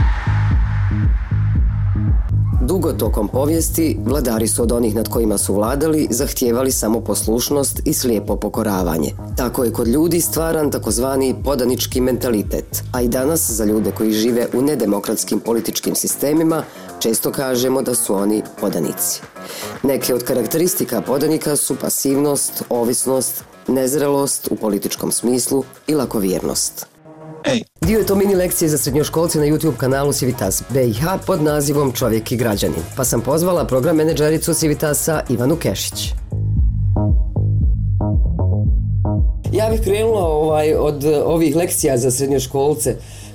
Dugo tokom povijesti, vladari su od onih nad kojima su vladali zahtijevali samo poslušnost i slijepo pokoravanje. Tako je kod ljudi stvaran takozvani podanički mentalitet, a i danas za ljude koji žive u nedemokratskim političkim sistemima često kažemo da su oni podanici. Neke od karakteristika podanika su pasivnost, ovisnost, nezrelost u političkom smislu i lakovjernost. Dio je to mini lekcije za srednjoškolce na YouTube kanalu Civitas BiH pod nazivom Čovjek i građanin, pa sam pozvala program menadžericu Civitasa Ivanu Kešić. Ja bih krenula od ovih lekcija za srednjoškolce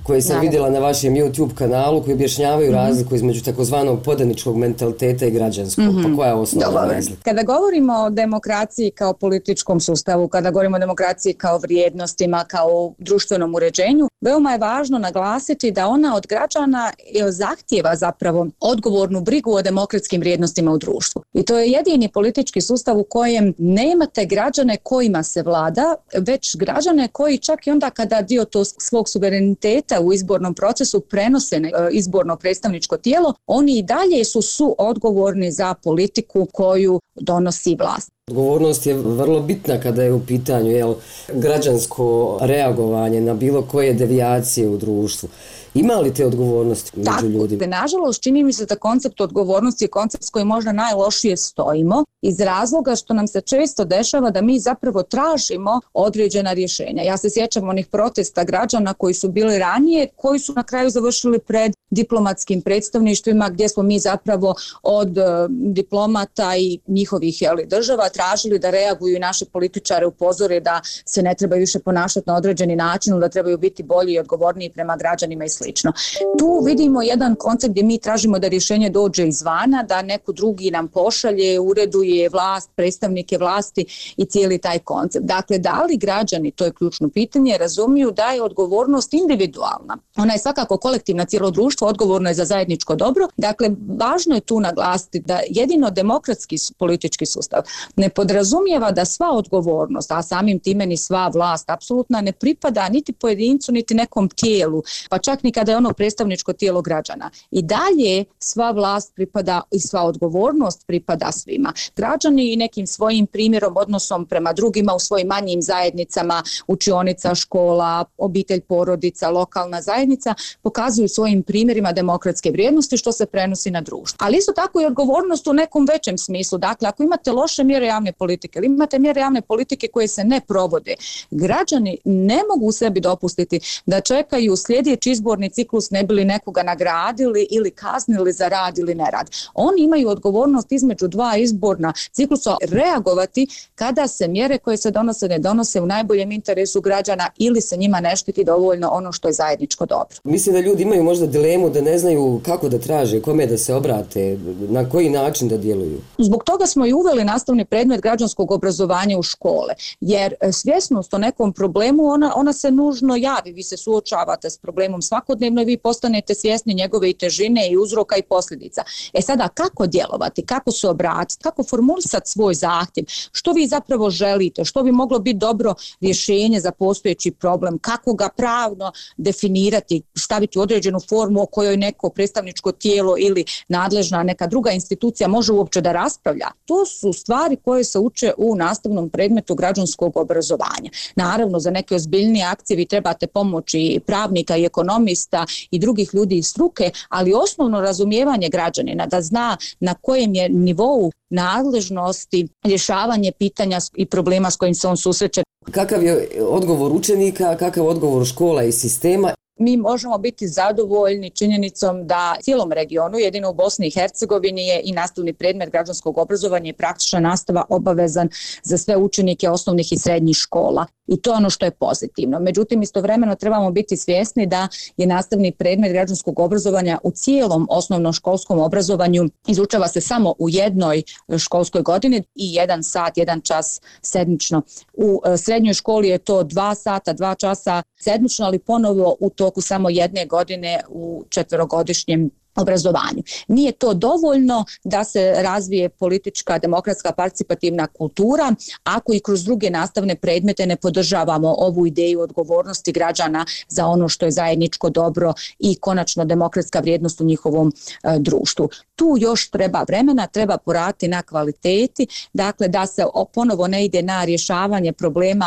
koje sam vidjela na vašem YouTube kanalu koji objašnjavaju razliku između takozvanog podaničkog mentaliteta i građanskog. Pa koja je osnovna razlika? Kada govorimo o demokraciji kao političkom sustavu, kada govorimo o demokraciji kao vrijednostima, kao društvenom uređenju, veoma je važno naglasiti da ona od građana zahtijeva zapravo odgovornu brigu o demokratskim vrijednostima u društvu. I to je jedini politički sustav u kojem nemate građane kojima se vlada, već građane koji čak i onda kada dio to svog suvereniteta u izbornom procesu prenose na izborno predstavničko tijelo, oni i dalje su suodgovorni za politiku koju donosi vlast. Odgovornost je vrlo bitna kada je u pitanju građansko reagovanje na bilo koje devijacije u društvu. Ima li te odgovornosti među ljudima? Tako, nažalost, čini mi se da koncept odgovornosti je koncept s kojim možda najlošije stojimo iz razloga što nam se često dešava da mi zapravo tražimo određena rješenja. Ja se sjećam onih protesta građana koji su bili ranije, koji su na kraju završili pred diplomatskim predstavništvima gdje smo mi zapravo od diplomata i njihovih država tražili da reaguju i naše političare upozore da se ne trebaju više ponašati na određeni način, da trebaju biti bolji i odgovorniji prema građanima i slično. Tu vidimo jedan koncept gdje mi tražimo da rješenje dođe izvana, da neko drugi nam pošalje, ureduje vlast, predstavnike vlasti i cijeli taj koncept. Dakle, da li građani, to je ključno pitanje, razumiju da je odgovornost individualna. Ona je svakako kolektivna, cijelo društvo odgovorno je za zajedničko dobro. Dakle, važno je tu naglasiti da jedino demokratski politički sustav ne podrazumijeva da sva odgovornost, a samim time ni sva vlast apsolutna ne pripada niti pojedincu, niti nekom tijelu, pa čak ni kada je ono predstavničko tijelo građana. I dalje sva vlast pripada i sva odgovornost pripada svima. Građani i nekim svojim primjerom, odnosom prema drugima u svojim manjim zajednicama, učionica, škola, obitelj, porodica, lokalna zajednica, pokazuju svojim primjerima demokratske vrijednosti što se prenosi na društvo. Ali isto tako i odgovornost u nekom većem smislu. Dakle, ako imate loše mjere javne politike ili imate mjere javne politike koje se ne provode, građani ne mogu sebi dopustiti da čekaju sljedeći izborni ciklus ne bi li nekoga nagradili ili kaznili za rad ili nerad. Oni imaju odgovornost između dva izborna ciklusa reagovati kada se mjere koje se donose ne donose u najboljem interesu građana ili se njima ne štiti dovoljno ono što je zajedničko dobro. Mislim da ljudi imaju možda dilemu da ne znaju kako da traže, kome da se obrate, na koji način da djeluju. Zbog toga smo i uveli nastavni predmet građanskog obrazovanja u škole, jer svjesnost o nekom problemu ona se nužno javi, vi se suočavate s problemom svakodnevno i vi postanete svjesni njegove i težine i uzroka i posljedica. Sada kako djelovati, kako se obratiti, kako formulisati svoj zahtjev, što vi zapravo želite, što bi moglo biti dobro rješenje za postojeći problem, kako ga pravno definirati, staviti u određenu formu o kojoj neko predstavničko tijelo ili nadležna neka druga institucija može uopće da raspravlja. To su stvari koje se uče u nastavnom predmetu građanskog obrazovanja. Naravno, za neke ozbiljnije akcije vi trebate pomoći pravnika i ekonomista i drugih ljudi iz struke, ali osnovno razumijevanje građanina da zna na kojem je nivou nadležnosti rješavanje pitanja i problema s kojim se on susreće. Kakav je odgovor učenika, kakav je odgovor škola i sistema? Mi možemo biti zadovoljni činjenicom da cijelom regionu, jedino u Bosni i Hercegovini, je i nastavni predmet građanskog obrazovanja i praktična nastava obavezan za sve učenike osnovnih i srednjih škola. I to je ono što je pozitivno. Međutim, istovremeno trebamo biti svjesni da je nastavni predmet građanskog obrazovanja u cijelom osnovnoškolskom obrazovanju izučava se samo u jednoj školskoj godini i 1 sat, 1 čas sedmično. U srednjoj školi je to 2 sata, 2 časa sedmično, ali ponovo u toku samo 1 godine u 4-godišnjem obrazovanju. Nije to dovoljno da se razvije politička, demokratska, participativna kultura ako i kroz druge nastavne predmete ne podržavamo ovu ideju odgovornosti građana za ono što je zajedničko dobro i konačno demokratska vrijednost u njihovom društvu. Tu još treba vremena, treba poraditi na kvaliteti, dakle da se ponovo ne ide na rješavanje problema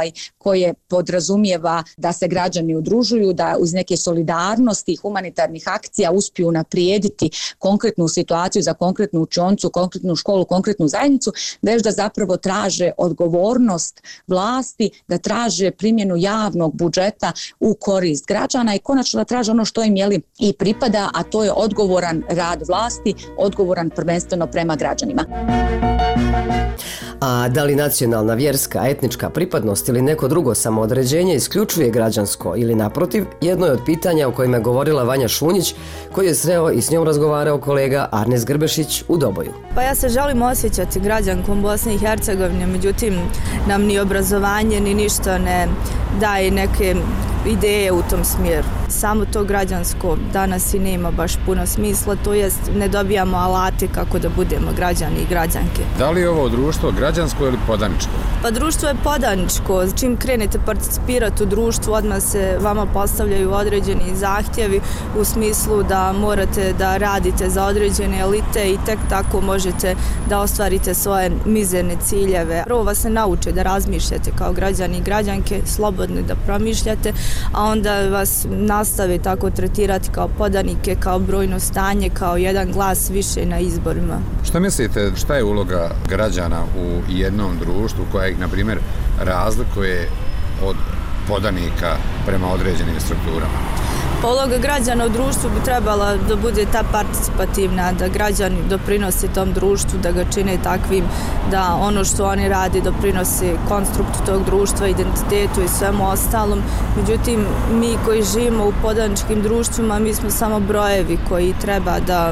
koje podrazumijeva da se građani udružuju, da uz neke solidarnosti i humanitarnih akcija uspiju unaprijediti konkretnu situaciju za konkretnu učionicu, konkretnu školu, konkretnu zajednicu, već da zapravo traže odgovornost vlasti, da traže primjenu javnog budžeta u korist građana i konačno da traže ono što im i pripada, a to je odgovoran rad vlasti, odgovoran prvenstveno prema građanima. A da li nacionalna, vjerska, etnička pripadnost ili neko drugo samoodređenje isključuje građansko ili naprotiv, jedno je od pitanja o kojima je govorila Vanja Šunjić, koji je sreo i s njom razgovarao kolega Arnes Grbešić u Doboju. Pa ja se želim osjećati građankom Bosne i Hercegovine, međutim nam ni obrazovanje ni ništa ne daje neke ideje u tom smjeru. Samo to građansko danas i nema baš puno smisla, to jest ne dobijamo alate kako da budemo građani i građanke. Da li je ovo društvo građansko ili podaničko? Pa društvo je podaničko. Čim krenete participirati u društvu, odmah se vama postavljaju određeni zahtjevi u smislu da morate da radite za određene elite i tek tako možete da ostvarite svoje mizerne ciljeve. Prvo vas se nauče da razmišljate kao građani i građanke, slobodno da promišljate, a onda vas nastave tako tretirati kao podanike, kao brojno stanje, kao jedan glas više na izborima. Što mislite, šta je uloga građana u jednom društvu koja ih, na primjer, razlikuje od podanika prema određenim strukturama? Uloga građana u društvu bi trebala da bude ta participativna, da građani doprinose tom društvu, da ga čine takvim, da ono što oni radi doprinose konstruktu tog društva, identitetu i svemu ostalom. Međutim, mi koji živimo u podaničkim društvima, mi smo samo brojevi koji treba da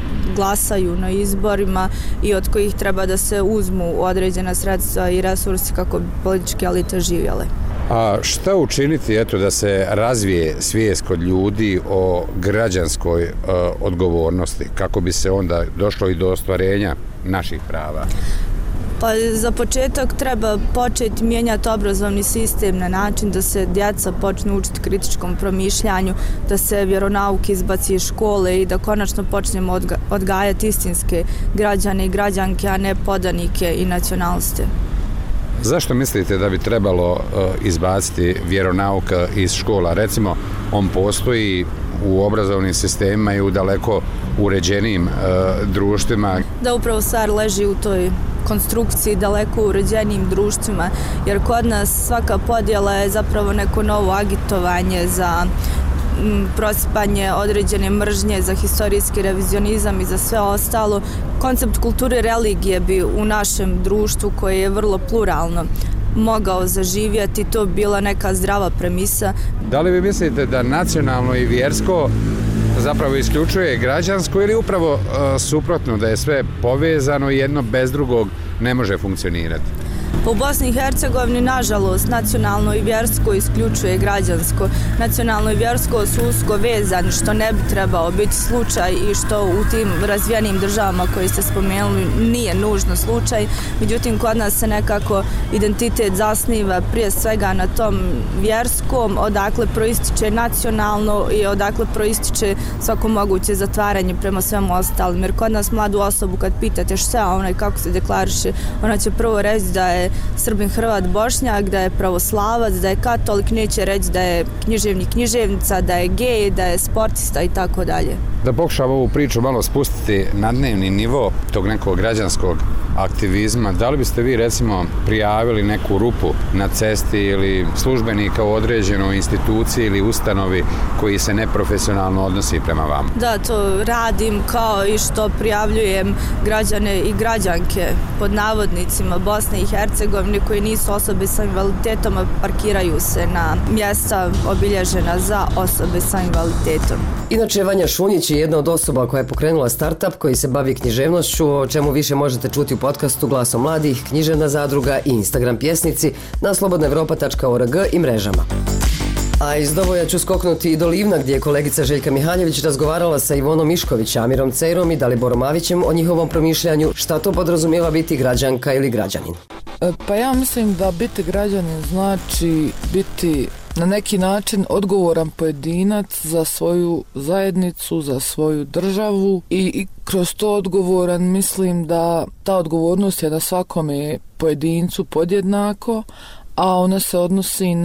glasaju na izborima i od kojih treba da se uzmu određena sredstva i resursi kako bi političke elite živjele. A šta učiniti da se razvije svijest kod ljudi o građanskoj odgovornosti, kako bi se onda došlo i do ostvarenja naših prava? Pa za početak treba početi mijenjati obrazovni sistem na način da se djeca počnu učiti kritičkom promišljanju, da se vjeronauk izbaci iz škole i da konačno počnemo odgajati istinske građane i građanke, a ne podanike i nacionaliste. Zašto mislite da bi trebalo izbaciti vjeronauk iz škola? Recimo, on postoji u obrazovnim sistemima i u daleko uređenijim društvima. Da, upravo stvar leži u toj konstrukciji daleko uređenijim društvima, jer kod nas svaka podjela je zapravo neko novo agitovanje za prosipanje određene mržnje, za historijski revizionizam i za sve ostalo. Koncept kulture religije bi u našem društvu, koje je vrlo pluralno, mogao zaživjeti, to bila neka zdrava premisa. Da li vi mislite da nacionalno i vjersko zapravo isključuje građansko ili upravo suprotno, da je sve povezano i jedno bez drugog ne može funkcionirati? U Bosni i Hercegovini, nažalost, nacionalno i vjersko isključuje građansko. Nacionalno i vjersko su usko vezani, što ne bi trebao biti slučaj i što u tim razvijenim državama koji ste spomenuli nije nužno slučaj. Međutim, kod nas se nekako identitet zasniva prije svega na tom vjerskom, odakle proističe nacionalno i odakle proističe svako moguće zatvaranje prema svemu ostalim. Jer kod nas mladu osobu kad pitate šta ona i kako se deklariše, ona će prvo reći da je Srbin, Hrvat, Bošnjak, da je pravoslavac, da je katolik, neće reći da je književnik, književnica, da je gej, da je sportista i tako dalje. Da pokušam ovu priču malo spustiti na dnevni nivo tog nekog građanskog aktivizma, da li biste vi recimo prijavili neku rupu na cesti ili službenika u određenoj instituciji ili ustanovi koji se neprofesionalno odnosi prema vama? Da, to radim kao i što prijavljujem građane i građanke pod navodnicima Bosne i Hercegovine koji nisu osobe sa invaliditetom, a parkiraju se na mjesta obilježena za osobe sa invaliditetom. Inače, Vanja Šunjić je jedna od osoba koja je pokrenula startup koji se bavi književnošću, o čemu više možete čuti u podcastu Glasom mladih, Književna zadruga i Instagram pjesnici na slobodnaevropa.org i mrežama. A iz Doboja ću skoknuti i do Livna, gdje je kolegica Željka Mihaljević razgovarala sa Ivonom Mišković, Amirom Cejrom i Daliborom Avićem o njihovom promišljanju šta to podrazumijeva biti građanka ili građanin. Pa ja mislim da biti građanin znači biti na neki način odgovoran pojedinac za svoju zajednicu, za svoju državu i kroz to odgovoran mislim da ta odgovornost je na svakome pojedincu podjednako, a ona se odnosi na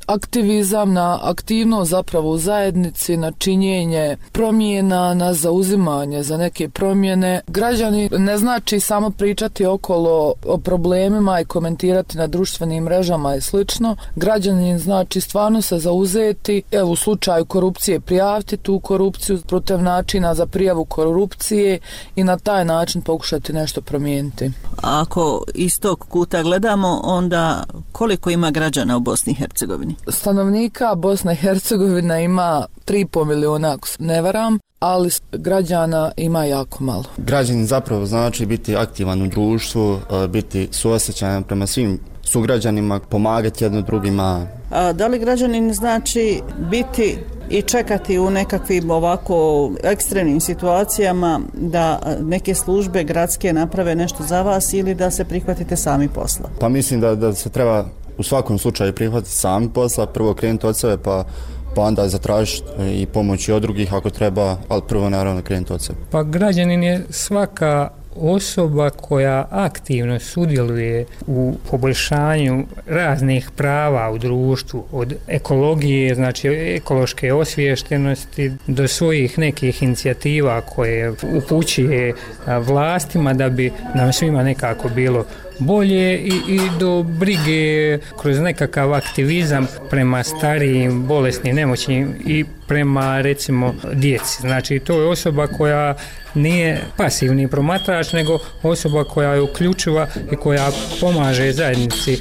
aktivizam, na aktivnost zapravo u zajednici, na činjenje promjena, na zauzimanje za neke promjene. Građani ne znači samo pričati okolo o problemima i komentirati na društvenim mrežama i slično. Građanin znači stvarno se zauzeti, evo u slučaju korupcije prijaviti tu korupciju protiv načina za prijavu korupcije i na taj način pokušati nešto promijeniti. Ako iz tog kuta gledamo, onda koliko ima građana u Bosni i Hercegovini? Stanovnika Bosna i Hercegovina ima 3,5 miliona, ako se ne varam, ali građana ima jako malo. Građanin zapravo znači biti aktivan u društvu, biti suosjećajan prema svim sugrađanima, pomagati jedno drugima. A da li građanin znači biti i čekati u nekakvim ovako ekstremnim situacijama da neke službe gradske naprave nešto za vas ili da se prihvatite sami posla? Pa mislim da se treba u svakom slučaju prihvatiti sami posla, prvo krenuti od sebe pa onda zatražiti i pomoći od drugih ako treba, ali prvo naravno krenuti od sebe. Pa građanin je svaka osoba koja aktivno sudjeluje u poboljšanju raznih prava u društvu, od ekologije, znači ekološke osviještenosti, do svojih nekih inicijativa koje upućuje vlastima da bi nam svima nekako bilo bolje i do brige kroz nekakav aktivizam prema starijim, bolesnim, nemoćnim i prema recimo djeci. Znači to je osoba koja nije pasivni promatrač, nego osoba koja je uključiva i koja pomaže zajednici.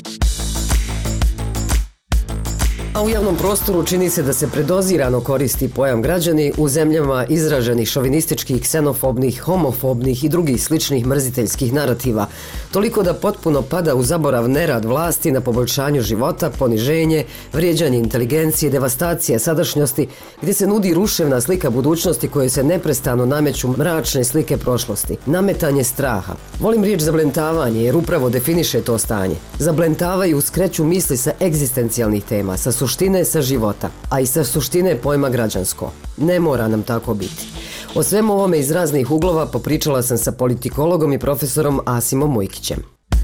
A u javnom prostoru čini se da se predozirano koristi pojam građani u zemljama izraženih šovinističkih, ksenofobnih, homofobnih i drugih sličnih mrziteljskih narativa, toliko da potpuno pada u zaborav nerad vlasti na poboljšanju života, poniženje, vrijeđanje inteligencije, devastacija sadašnjosti, gdje se nudi ruševna slika budućnosti koje se neprestano nameću mračne slike prošlosti, nametanje straha. Volim riječ zablentavanje jer upravo definiše to stanje. Zablentavaju, skreću misli sa egzistencijalnih tema, sa suštine, sa života, a i sa suštine pojma građansko. Ne mora nam tako biti. O svemu ovome iz raznih uglova popričala sam sa politikologom i profesorom Asimom Mujkićem.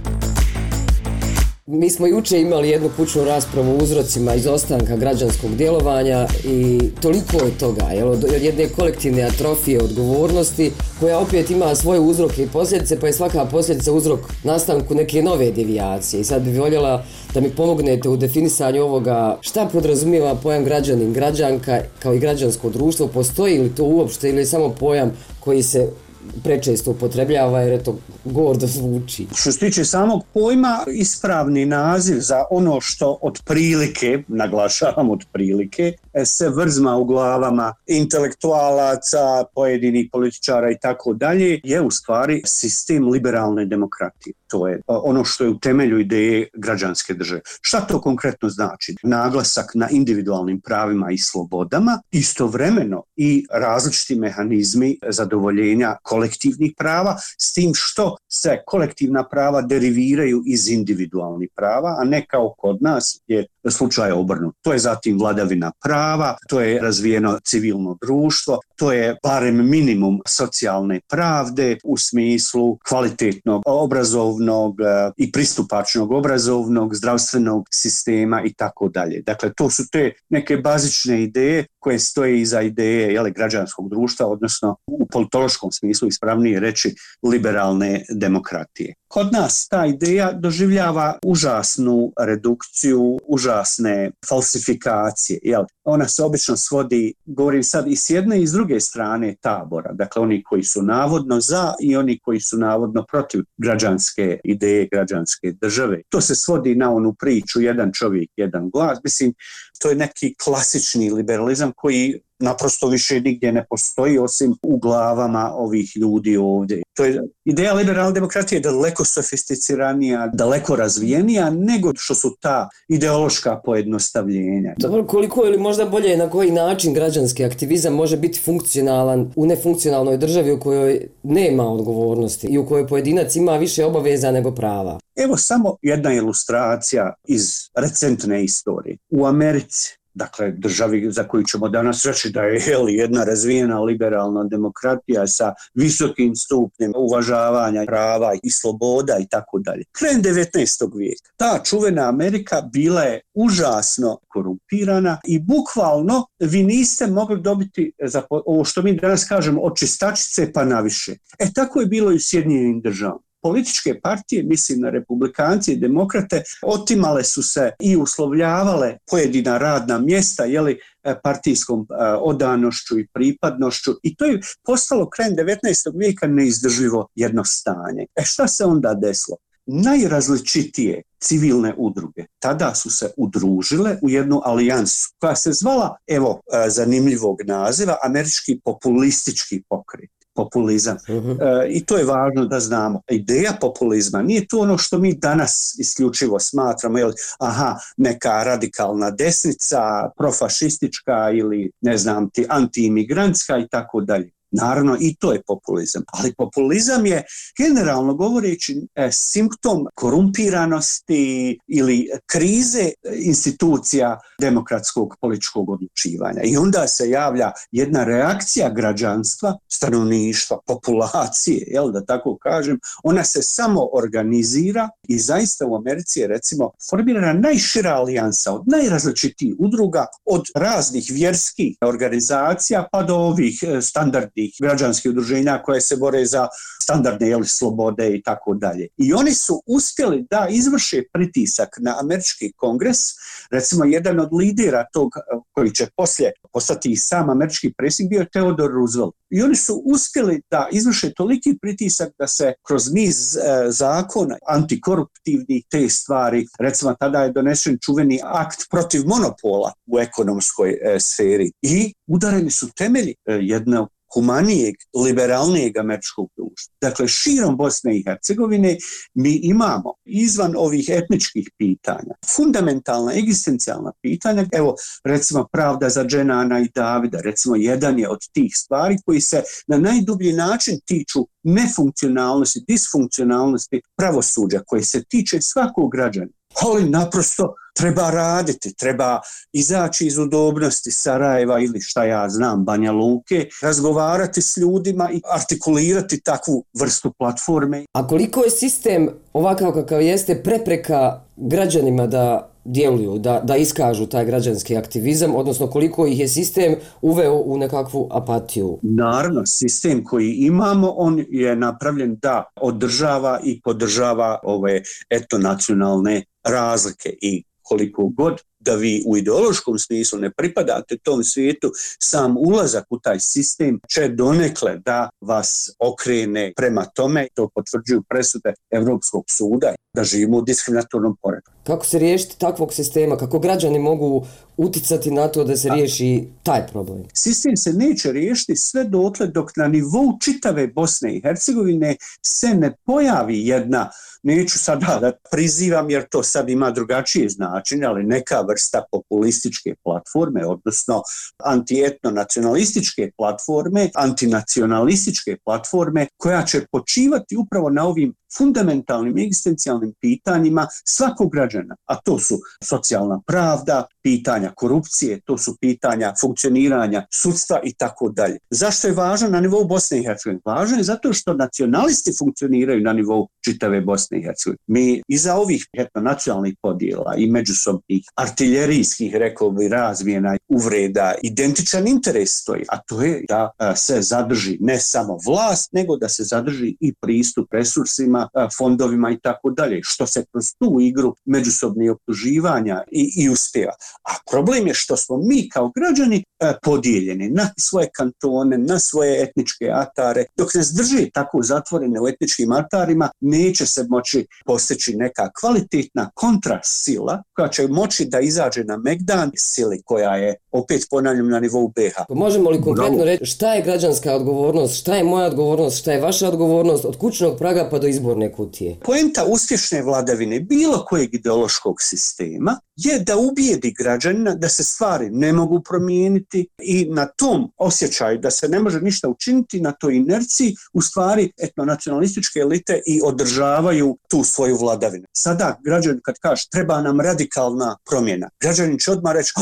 Mi smo juče imali jednu kućnu raspravu o uzrocima izostanka građanskog djelovanja i toliko je toga, jedne kolektivne atrofije odgovornosti koja opet ima svoje uzroke i posljedice, pa je svaka posljedica uzrok nastanku neke nove devijacije. I sad bih voljela da mi pomognete u definisanju ovoga šta podrazumijeva pojam građanin, građanka kao i građansko društvo, postoji li to uopšte ili je samo pojam koji se prečesto upotrebljava jer je to gordo zvuči. Što se tiče samog pojma, ispravni naziv za ono što otprilike, naglašavam otprilike, se vrzma u glavama intelektualaca, pojedinih političara i tako dalje, je u stvari sistem liberalne demokratije. To je ono što je u temelju ideje građanske države. Šta to konkretno znači? Naglasak na individualnim pravima i slobodama, istovremeno i različiti mehanizmi zadovoljenja kolektivnih prava, s tim što se kolektivna prava deriviraju iz individualnih prava, a ne kao kod nas je slučaj obrnut. To je zatim vladavina prava, to je razvijeno civilno društvo, to je barem minimum socijalne pravde u smislu kvalitetnog obrazovnog i pristupačnog obrazovnog, zdravstvenog sistema i tako dalje. Dakle, to su te neke bazične ideje koje stoje iza ideje građanskog društva, odnosno u politološkom smislu ispravnije reći liberalne demokratije. Kod nas ta ideja doživljava užasnu redukciju, užasne falsifikacije. Ona se obično svodi, govorim sad i s jedne i s druge strane tabora, dakle oni koji su navodno za i oni koji su navodno protiv građanske ideje, građanske države. To se svodi na onu priču jedan čovjek, jedan glas. Mislim, to je neki klasični liberalizam koji naprosto više nigdje ne postoji osim u glavama ovih ljudi ovdje. To je ideja liberalne demokratije daleko sofisticiranija, daleko razvijenija nego što su ta ideološka pojednostavljenja. Dobro, koliko ili možda bolje na koji način građanski aktivizam može biti funkcionalan u nefunkcionalnoj državi u kojoj nema odgovornosti i u kojoj pojedinac ima više obaveza nego prava? Evo samo jedna ilustracija iz recentne istorije. U Americi dakle državi za koju ćemo danas reći da je jedna razvijena liberalna demokratija sa visokim stupnjem uvažavanja prava i sloboda i tako dalje. Krajem 19. vijeka ta čuvena Amerika bila je užasno korumpirana i bukvalno vi niste mogli dobiti za ovo što mi danas kažemo od čistačice pa naviše. Tako je bilo i u Sjedinjenim Državama. Političke partije, mislim na republikanci i demokrate, otimale su se i uslovljavale pojedina radna mjesta partijskom odanošću i pripadnošću i to je postalo krajem 19. vijeka neizdrživo jedno stanje. Šta se onda desilo? Najrazličitije civilne udruge tada su se udružile u jednu alijansu koja se zvala, zanimljivog naziva, Američki populistički pokret. Populizam. I to je važno da znamo. Ideja populizma nije to ono što mi danas isključivo smatramo, neka radikalna desnica, profašistička ili antiimigrantska i tako dalje. Naravno, i to je populizam. Ali populizam je, generalno govoreći, simptom korumpiranosti ili krize institucija demokratskog političkog odlučivanja. I onda se javlja jedna reakcija građanstva, stanovništva, populacije, da tako kažem, ona se samo organizira i zaista u Americi je, recimo, formirana najšira alijansa od najrazličitijih udruga, od raznih vjerskih organizacija pa do ovih standardnih građanskih udruženja koje se bore za standardne slobode i tako dalje. I oni su uspjeli da izvrše pritisak na američki kongres, recimo jedan od lidera tog koji će poslije postati sam američki predsjednik bio Theodore Roosevelt. I oni su uspjeli da izvrše toliki pritisak da se kroz niz zakona antikoruptivnih te stvari, recimo tada je donesen čuveni akt protiv monopola u ekonomskoj sferi i udareni su temelji jednog humanijeg, liberalnijeg američkog društva. Dakle, širom Bosne i Hercegovine mi imamo izvan ovih etničkih pitanja fundamentalna, egzistencijalna pitanja, recimo pravda za Dženana i Davida, recimo jedan je od tih stvari koji se na najdublji način tiču nefunkcionalnosti, disfunkcionalnosti pravosuđa koji se tiče svakog građana. Ali naprosto treba raditi, treba izaći iz udobnosti Sarajeva ili Banja Luke, razgovarati s ljudima i artikulirati takvu vrstu platforme. A koliko je sistem ovakav kakav jeste prepreka građanima da djeluju, da iskažu taj građanski aktivizam, odnosno koliko ih je sistem uveo u nekakvu apatiju? Naravno, sistem koji imamo, on je napravljen da održava i podržava ove etnonacionalne razlike i koliko god da vi u ideološkom smislu ne pripadate tom svijetu, sam ulazak u taj sistem će donekle da vas okrene prema tome, to potvrđuju presude Evropskog suda, da živimo u diskriminatornom poretku. Kako se riješiti takvog sistema? Kako građani mogu uticati na to da se riješi taj problem? Sistem se neće riješiti sve dotle dok na nivou čitave Bosne i Hercegovine se ne pojavi jedna, neću sada da prizivam jer to sad ima drugačije značenje, ali neka vrsta populističke platforme, odnosno antietno-nacionalističke platforme, antinacionalističke platforme koja će počivati upravo na ovim fundamentalnim egzistencijalnim pitanjima svakog građana, a to su socijalna pravda, pitanja korupcije, to su pitanja funkcioniranja sudstva i tako dalje. Zašto je važno na nivou Bosne i Hercegovine? Važno je zato što nacionalisti funkcioniraju na nivou čitave Bosne i Hercegovine. Mi iza ovih etnonacionalnih podjela i međusobnih artiljerijskih, rekao bi, razmjena uvreda, identičan interes stoji, a to je da se zadrži ne samo vlast, nego da se zadrži i pristup resursima, fondovima i tako dalje, što se kroz tu igru međusobnih optuživanja i uspjeva. A problem je što smo mi kao građani podijeljeni na svoje kantone, na svoje etničke atare. Dok ne zdrži tako zatvorene u etničkim atarima, neće se moći postići neka kvalitetna kontrasila koja će moći da izađe na megdan sili koja je, opet ponavljam, na nivou BiH. Možemo li konkretno reći šta je građanska odgovornost, šta je moja odgovornost, šta je vaša odgovornost od kućnog praga pa do izborne kutije? Poenta uspješne vladavine bilo kojeg ideološkog sistema je da ubijedi građanina da se stvari ne mogu promijeniti i na tom osjećaju da se ne može ništa učiniti, na toj inerciji u stvari etnonacionalističke elite i održavaju tu svoju vladavinu. Sada građanin kad kaže treba nam radikalna promjena, građanin će odmah reći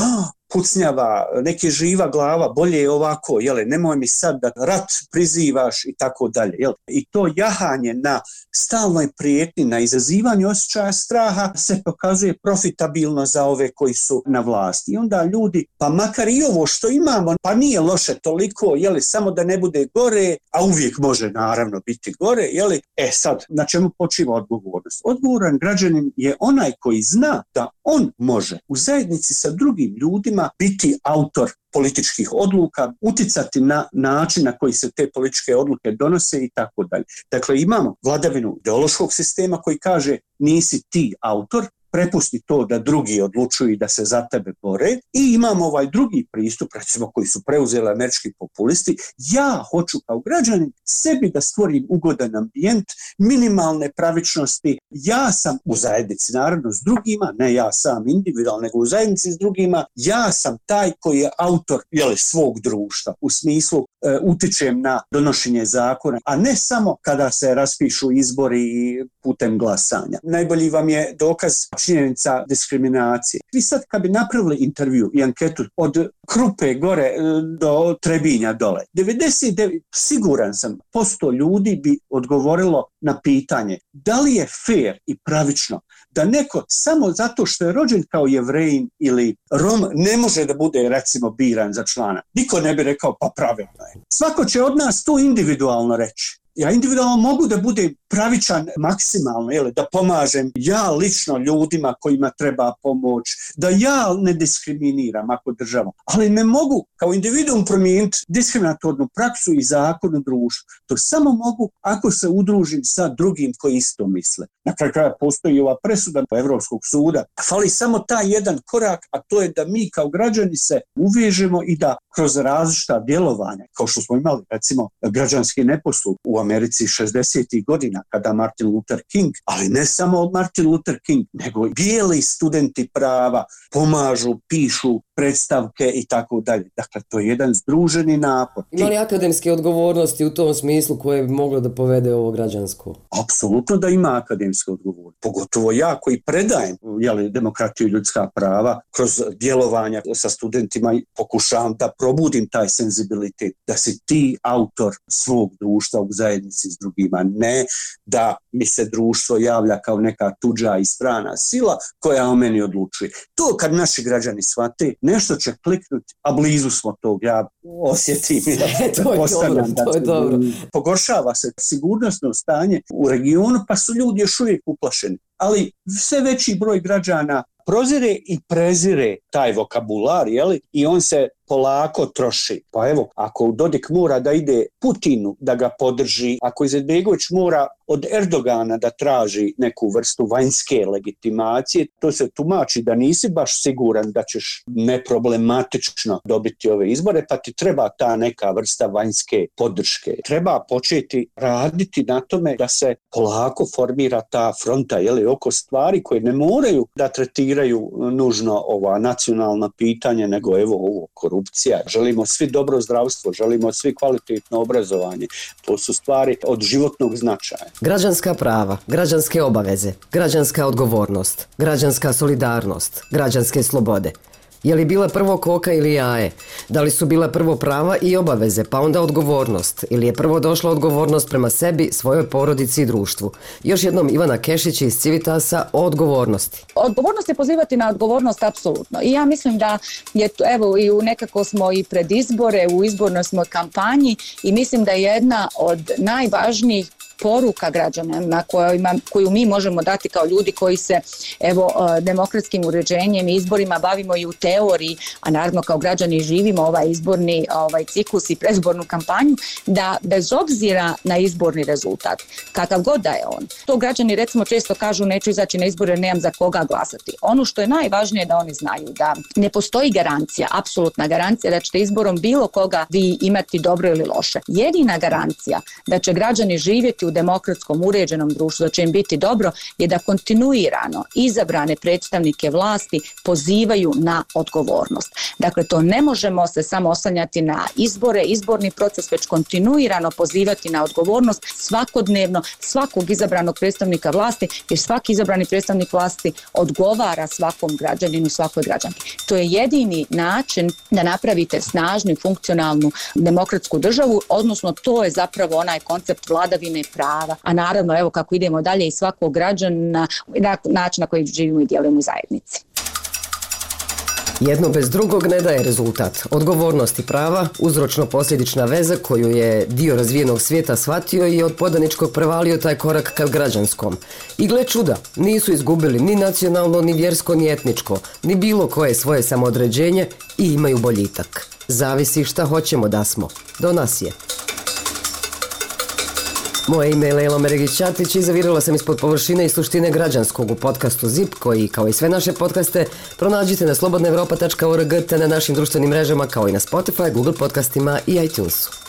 pucnjava, neki živa glava, bolje je ovako, jele, nemoj mi sad da rat prizivaš i tako dalje. Jel? I to jahanje na stalnoj prijetnji, na izazivanju osjećaja straha se pokazuje profitabilno za ove koji su na vlasti. I onda ljudi, pa makar i ovo što imamo, pa nije loše toliko, jeli, samo da ne bude gore, a uvijek može naravno biti gore, jeli, sad, na čemu počiva odgovornost? Odgovoran građanin je onaj koji zna da on može u zajednici sa drugim ljudima biti autor političkih odluka, uticati na način na koji se te političke odluke donose i tako dalje. Dakle, imamo vladavinu ideološkog sistema koji kaže nisi ti autor, prepusti to da drugi odlučuju i da se za tebe bore, i imamo ovaj drugi pristup, recimo koji su preuzeli američki populisti, ja hoću kao građanin sebi da stvorim ugodan ambijent, minimalne pravičnosti, ja sam u zajednici naravno s drugima, ne ja sam individualno, nego u zajednici s drugima, ja sam taj koji je autor svog društva, u smislu utičem na donošenje zakona, a ne samo kada se raspišu izbori i putem glasanja. Najbolji vam je dokaz činjenica diskriminacije. Vi sad kad bi napravili intervju i anketu od Krupe gore do Trebinja dole, 99, siguran sam, % ljudi bi odgovorilo na pitanje da li je fair i pravično da neko samo zato što je rođen kao Jevrejin ili Rom ne može da bude recimo biran za člana. Niko ne bi rekao pa pravilno je. Svako će od nas to individualno reći. Ja individualno mogu da budem pravičan maksimalno, da pomažem ja lično ljudima kojima treba pomoć, da ja ne diskriminiram ako državom, ali ne mogu kao individuum promijeniti diskriminatornu praksu i zakon u društvu. To samo mogu ako se udružim sa drugim koji isto misle. Na kraju kraja postoji ova presuda Evropskog suda. Fali samo taj jedan korak, a to je da mi kao građani se uvežemo i da kroz različita djelovanja, kao što smo imali recimo građanski neposluh u Americi 60. godina kada Martin Luther King, ali ne samo Martin Luther King, nego i bijeli studenti prava pomažu, pišu predstavke i tako dalje. Dakle, to je jedan združeni napor. Ima li akademske odgovornosti u tom smislu koje bi moglo da povede ovo građansko? Apsolutno da ima akademske odgovornosti. Pogotovo ja koji predajem demokratiju i ljudska prava kroz djelovanja sa studentima i pokušavam da probudim taj senzibilitet, da si ti autor svog društva u zajednici s drugima, ne da mi se društvo javlja kao neka tuđa i strana sila koja o meni odlučuje. To kad naši građani shvate, nešto će kliknuti, a blizu smo tog, ja osjetim. To je dobro. Pogoršava se sigurnosno stanje u regionu, pa su ljudi još uvijek uplašeni. Ali sve veći broj građana prozire i prezire taj vokabular, i on se polako troši. Pa evo, ako Dodik mora da ide Putinu da ga podrži, ako Izetbegović mora od Erdogana da traži neku vrstu vanjske legitimacije, to se tumači da nisi baš siguran da ćeš neproblematično dobiti ove izbore, pa ti treba ta neka vrsta vanjske podrške. Treba početi raditi na tome da se polako formira ta fronta oko stvari koje ne moraju da tretiraju nužno ova nacionalna pitanja, nego ovo korupcija. Želimo svi dobro zdravstvo, želimo svi kvalitetno obrazovanje. To su stvari od životnog značaja. Građanska prava, građanske obaveze, građanska odgovornost, građanska solidarnost, građanske slobode. Je li bila prvo koka ili jaje? Da li su bila prvo prava i obaveze, pa onda odgovornost? Ili je prvo došla odgovornost prema sebi, svojoj porodici i društvu? Još jednom Ivana Kešić iz Civitasa o odgovornosti. Odgovornost je pozivati na odgovornost apsolutno. I ja mislim da je, i nekako smo i pred izbore, u izbornoj smo kampanji i mislim da je jedna od najvažnijih poruka građana koju mi možemo dati kao ljudi koji se demokratskim uređenjem i izborima bavimo i u teoriji, a naravno kao građani živimo ovaj izborni ciklus i predizbornu kampanju, da bez obzira na izborni rezultat, kakav god da je on, to građani recimo često kažu neću izaći na izbore, nemam za koga glasati. Ono što je najvažnije da oni znaju da ne postoji garancija, apsolutna garancija da ćete izborom bilo koga vi imati dobro ili loše. Jedina garancija da će građani živjeti u u demokratskom uređenom društvu, da će im biti dobro, je da kontinuirano izabrane predstavnike vlasti pozivaju na odgovornost. Dakle, to ne možemo se samo oslanjati na izbore, izborni proces, već kontinuirano pozivati na odgovornost svakodnevno svakog izabranog predstavnika vlasti, jer svaki izabrani predstavnik vlasti odgovara svakom građaninu, svakoj građanki. To je jedini način da napravite snažnu i funkcionalnu demokratsku državu, odnosno to je zapravo onaj koncept vladavine prava, a naravno evo kako idemo dalje i svakog građana na način na koji živimo i djelujemo u zajednici. Jedno bez drugog ne daje rezultat. Odgovornost i prava, uzročno-posljedična veza koju je dio razvijenog svijeta shvatio i od podaničkog prevalio taj korak ka građanskom. I gle čuda, nisu izgubili ni nacionalno, ni vjersko, ni etničko, ni bilo koje svoje samoodređenje i imaju boljitak. Zavisi šta hoćemo da smo. Do nas je. Moje ime je Lejla Meregić-Ćatić i zavirala sam ispod površine i suštine građanskog u podcastu ZIP, koji, kao i sve naše podcaste, pronađite na slobodnaevropa.org te na našim društvenim mrežama, kao i na Spotify, Google podcastima i iTunesu.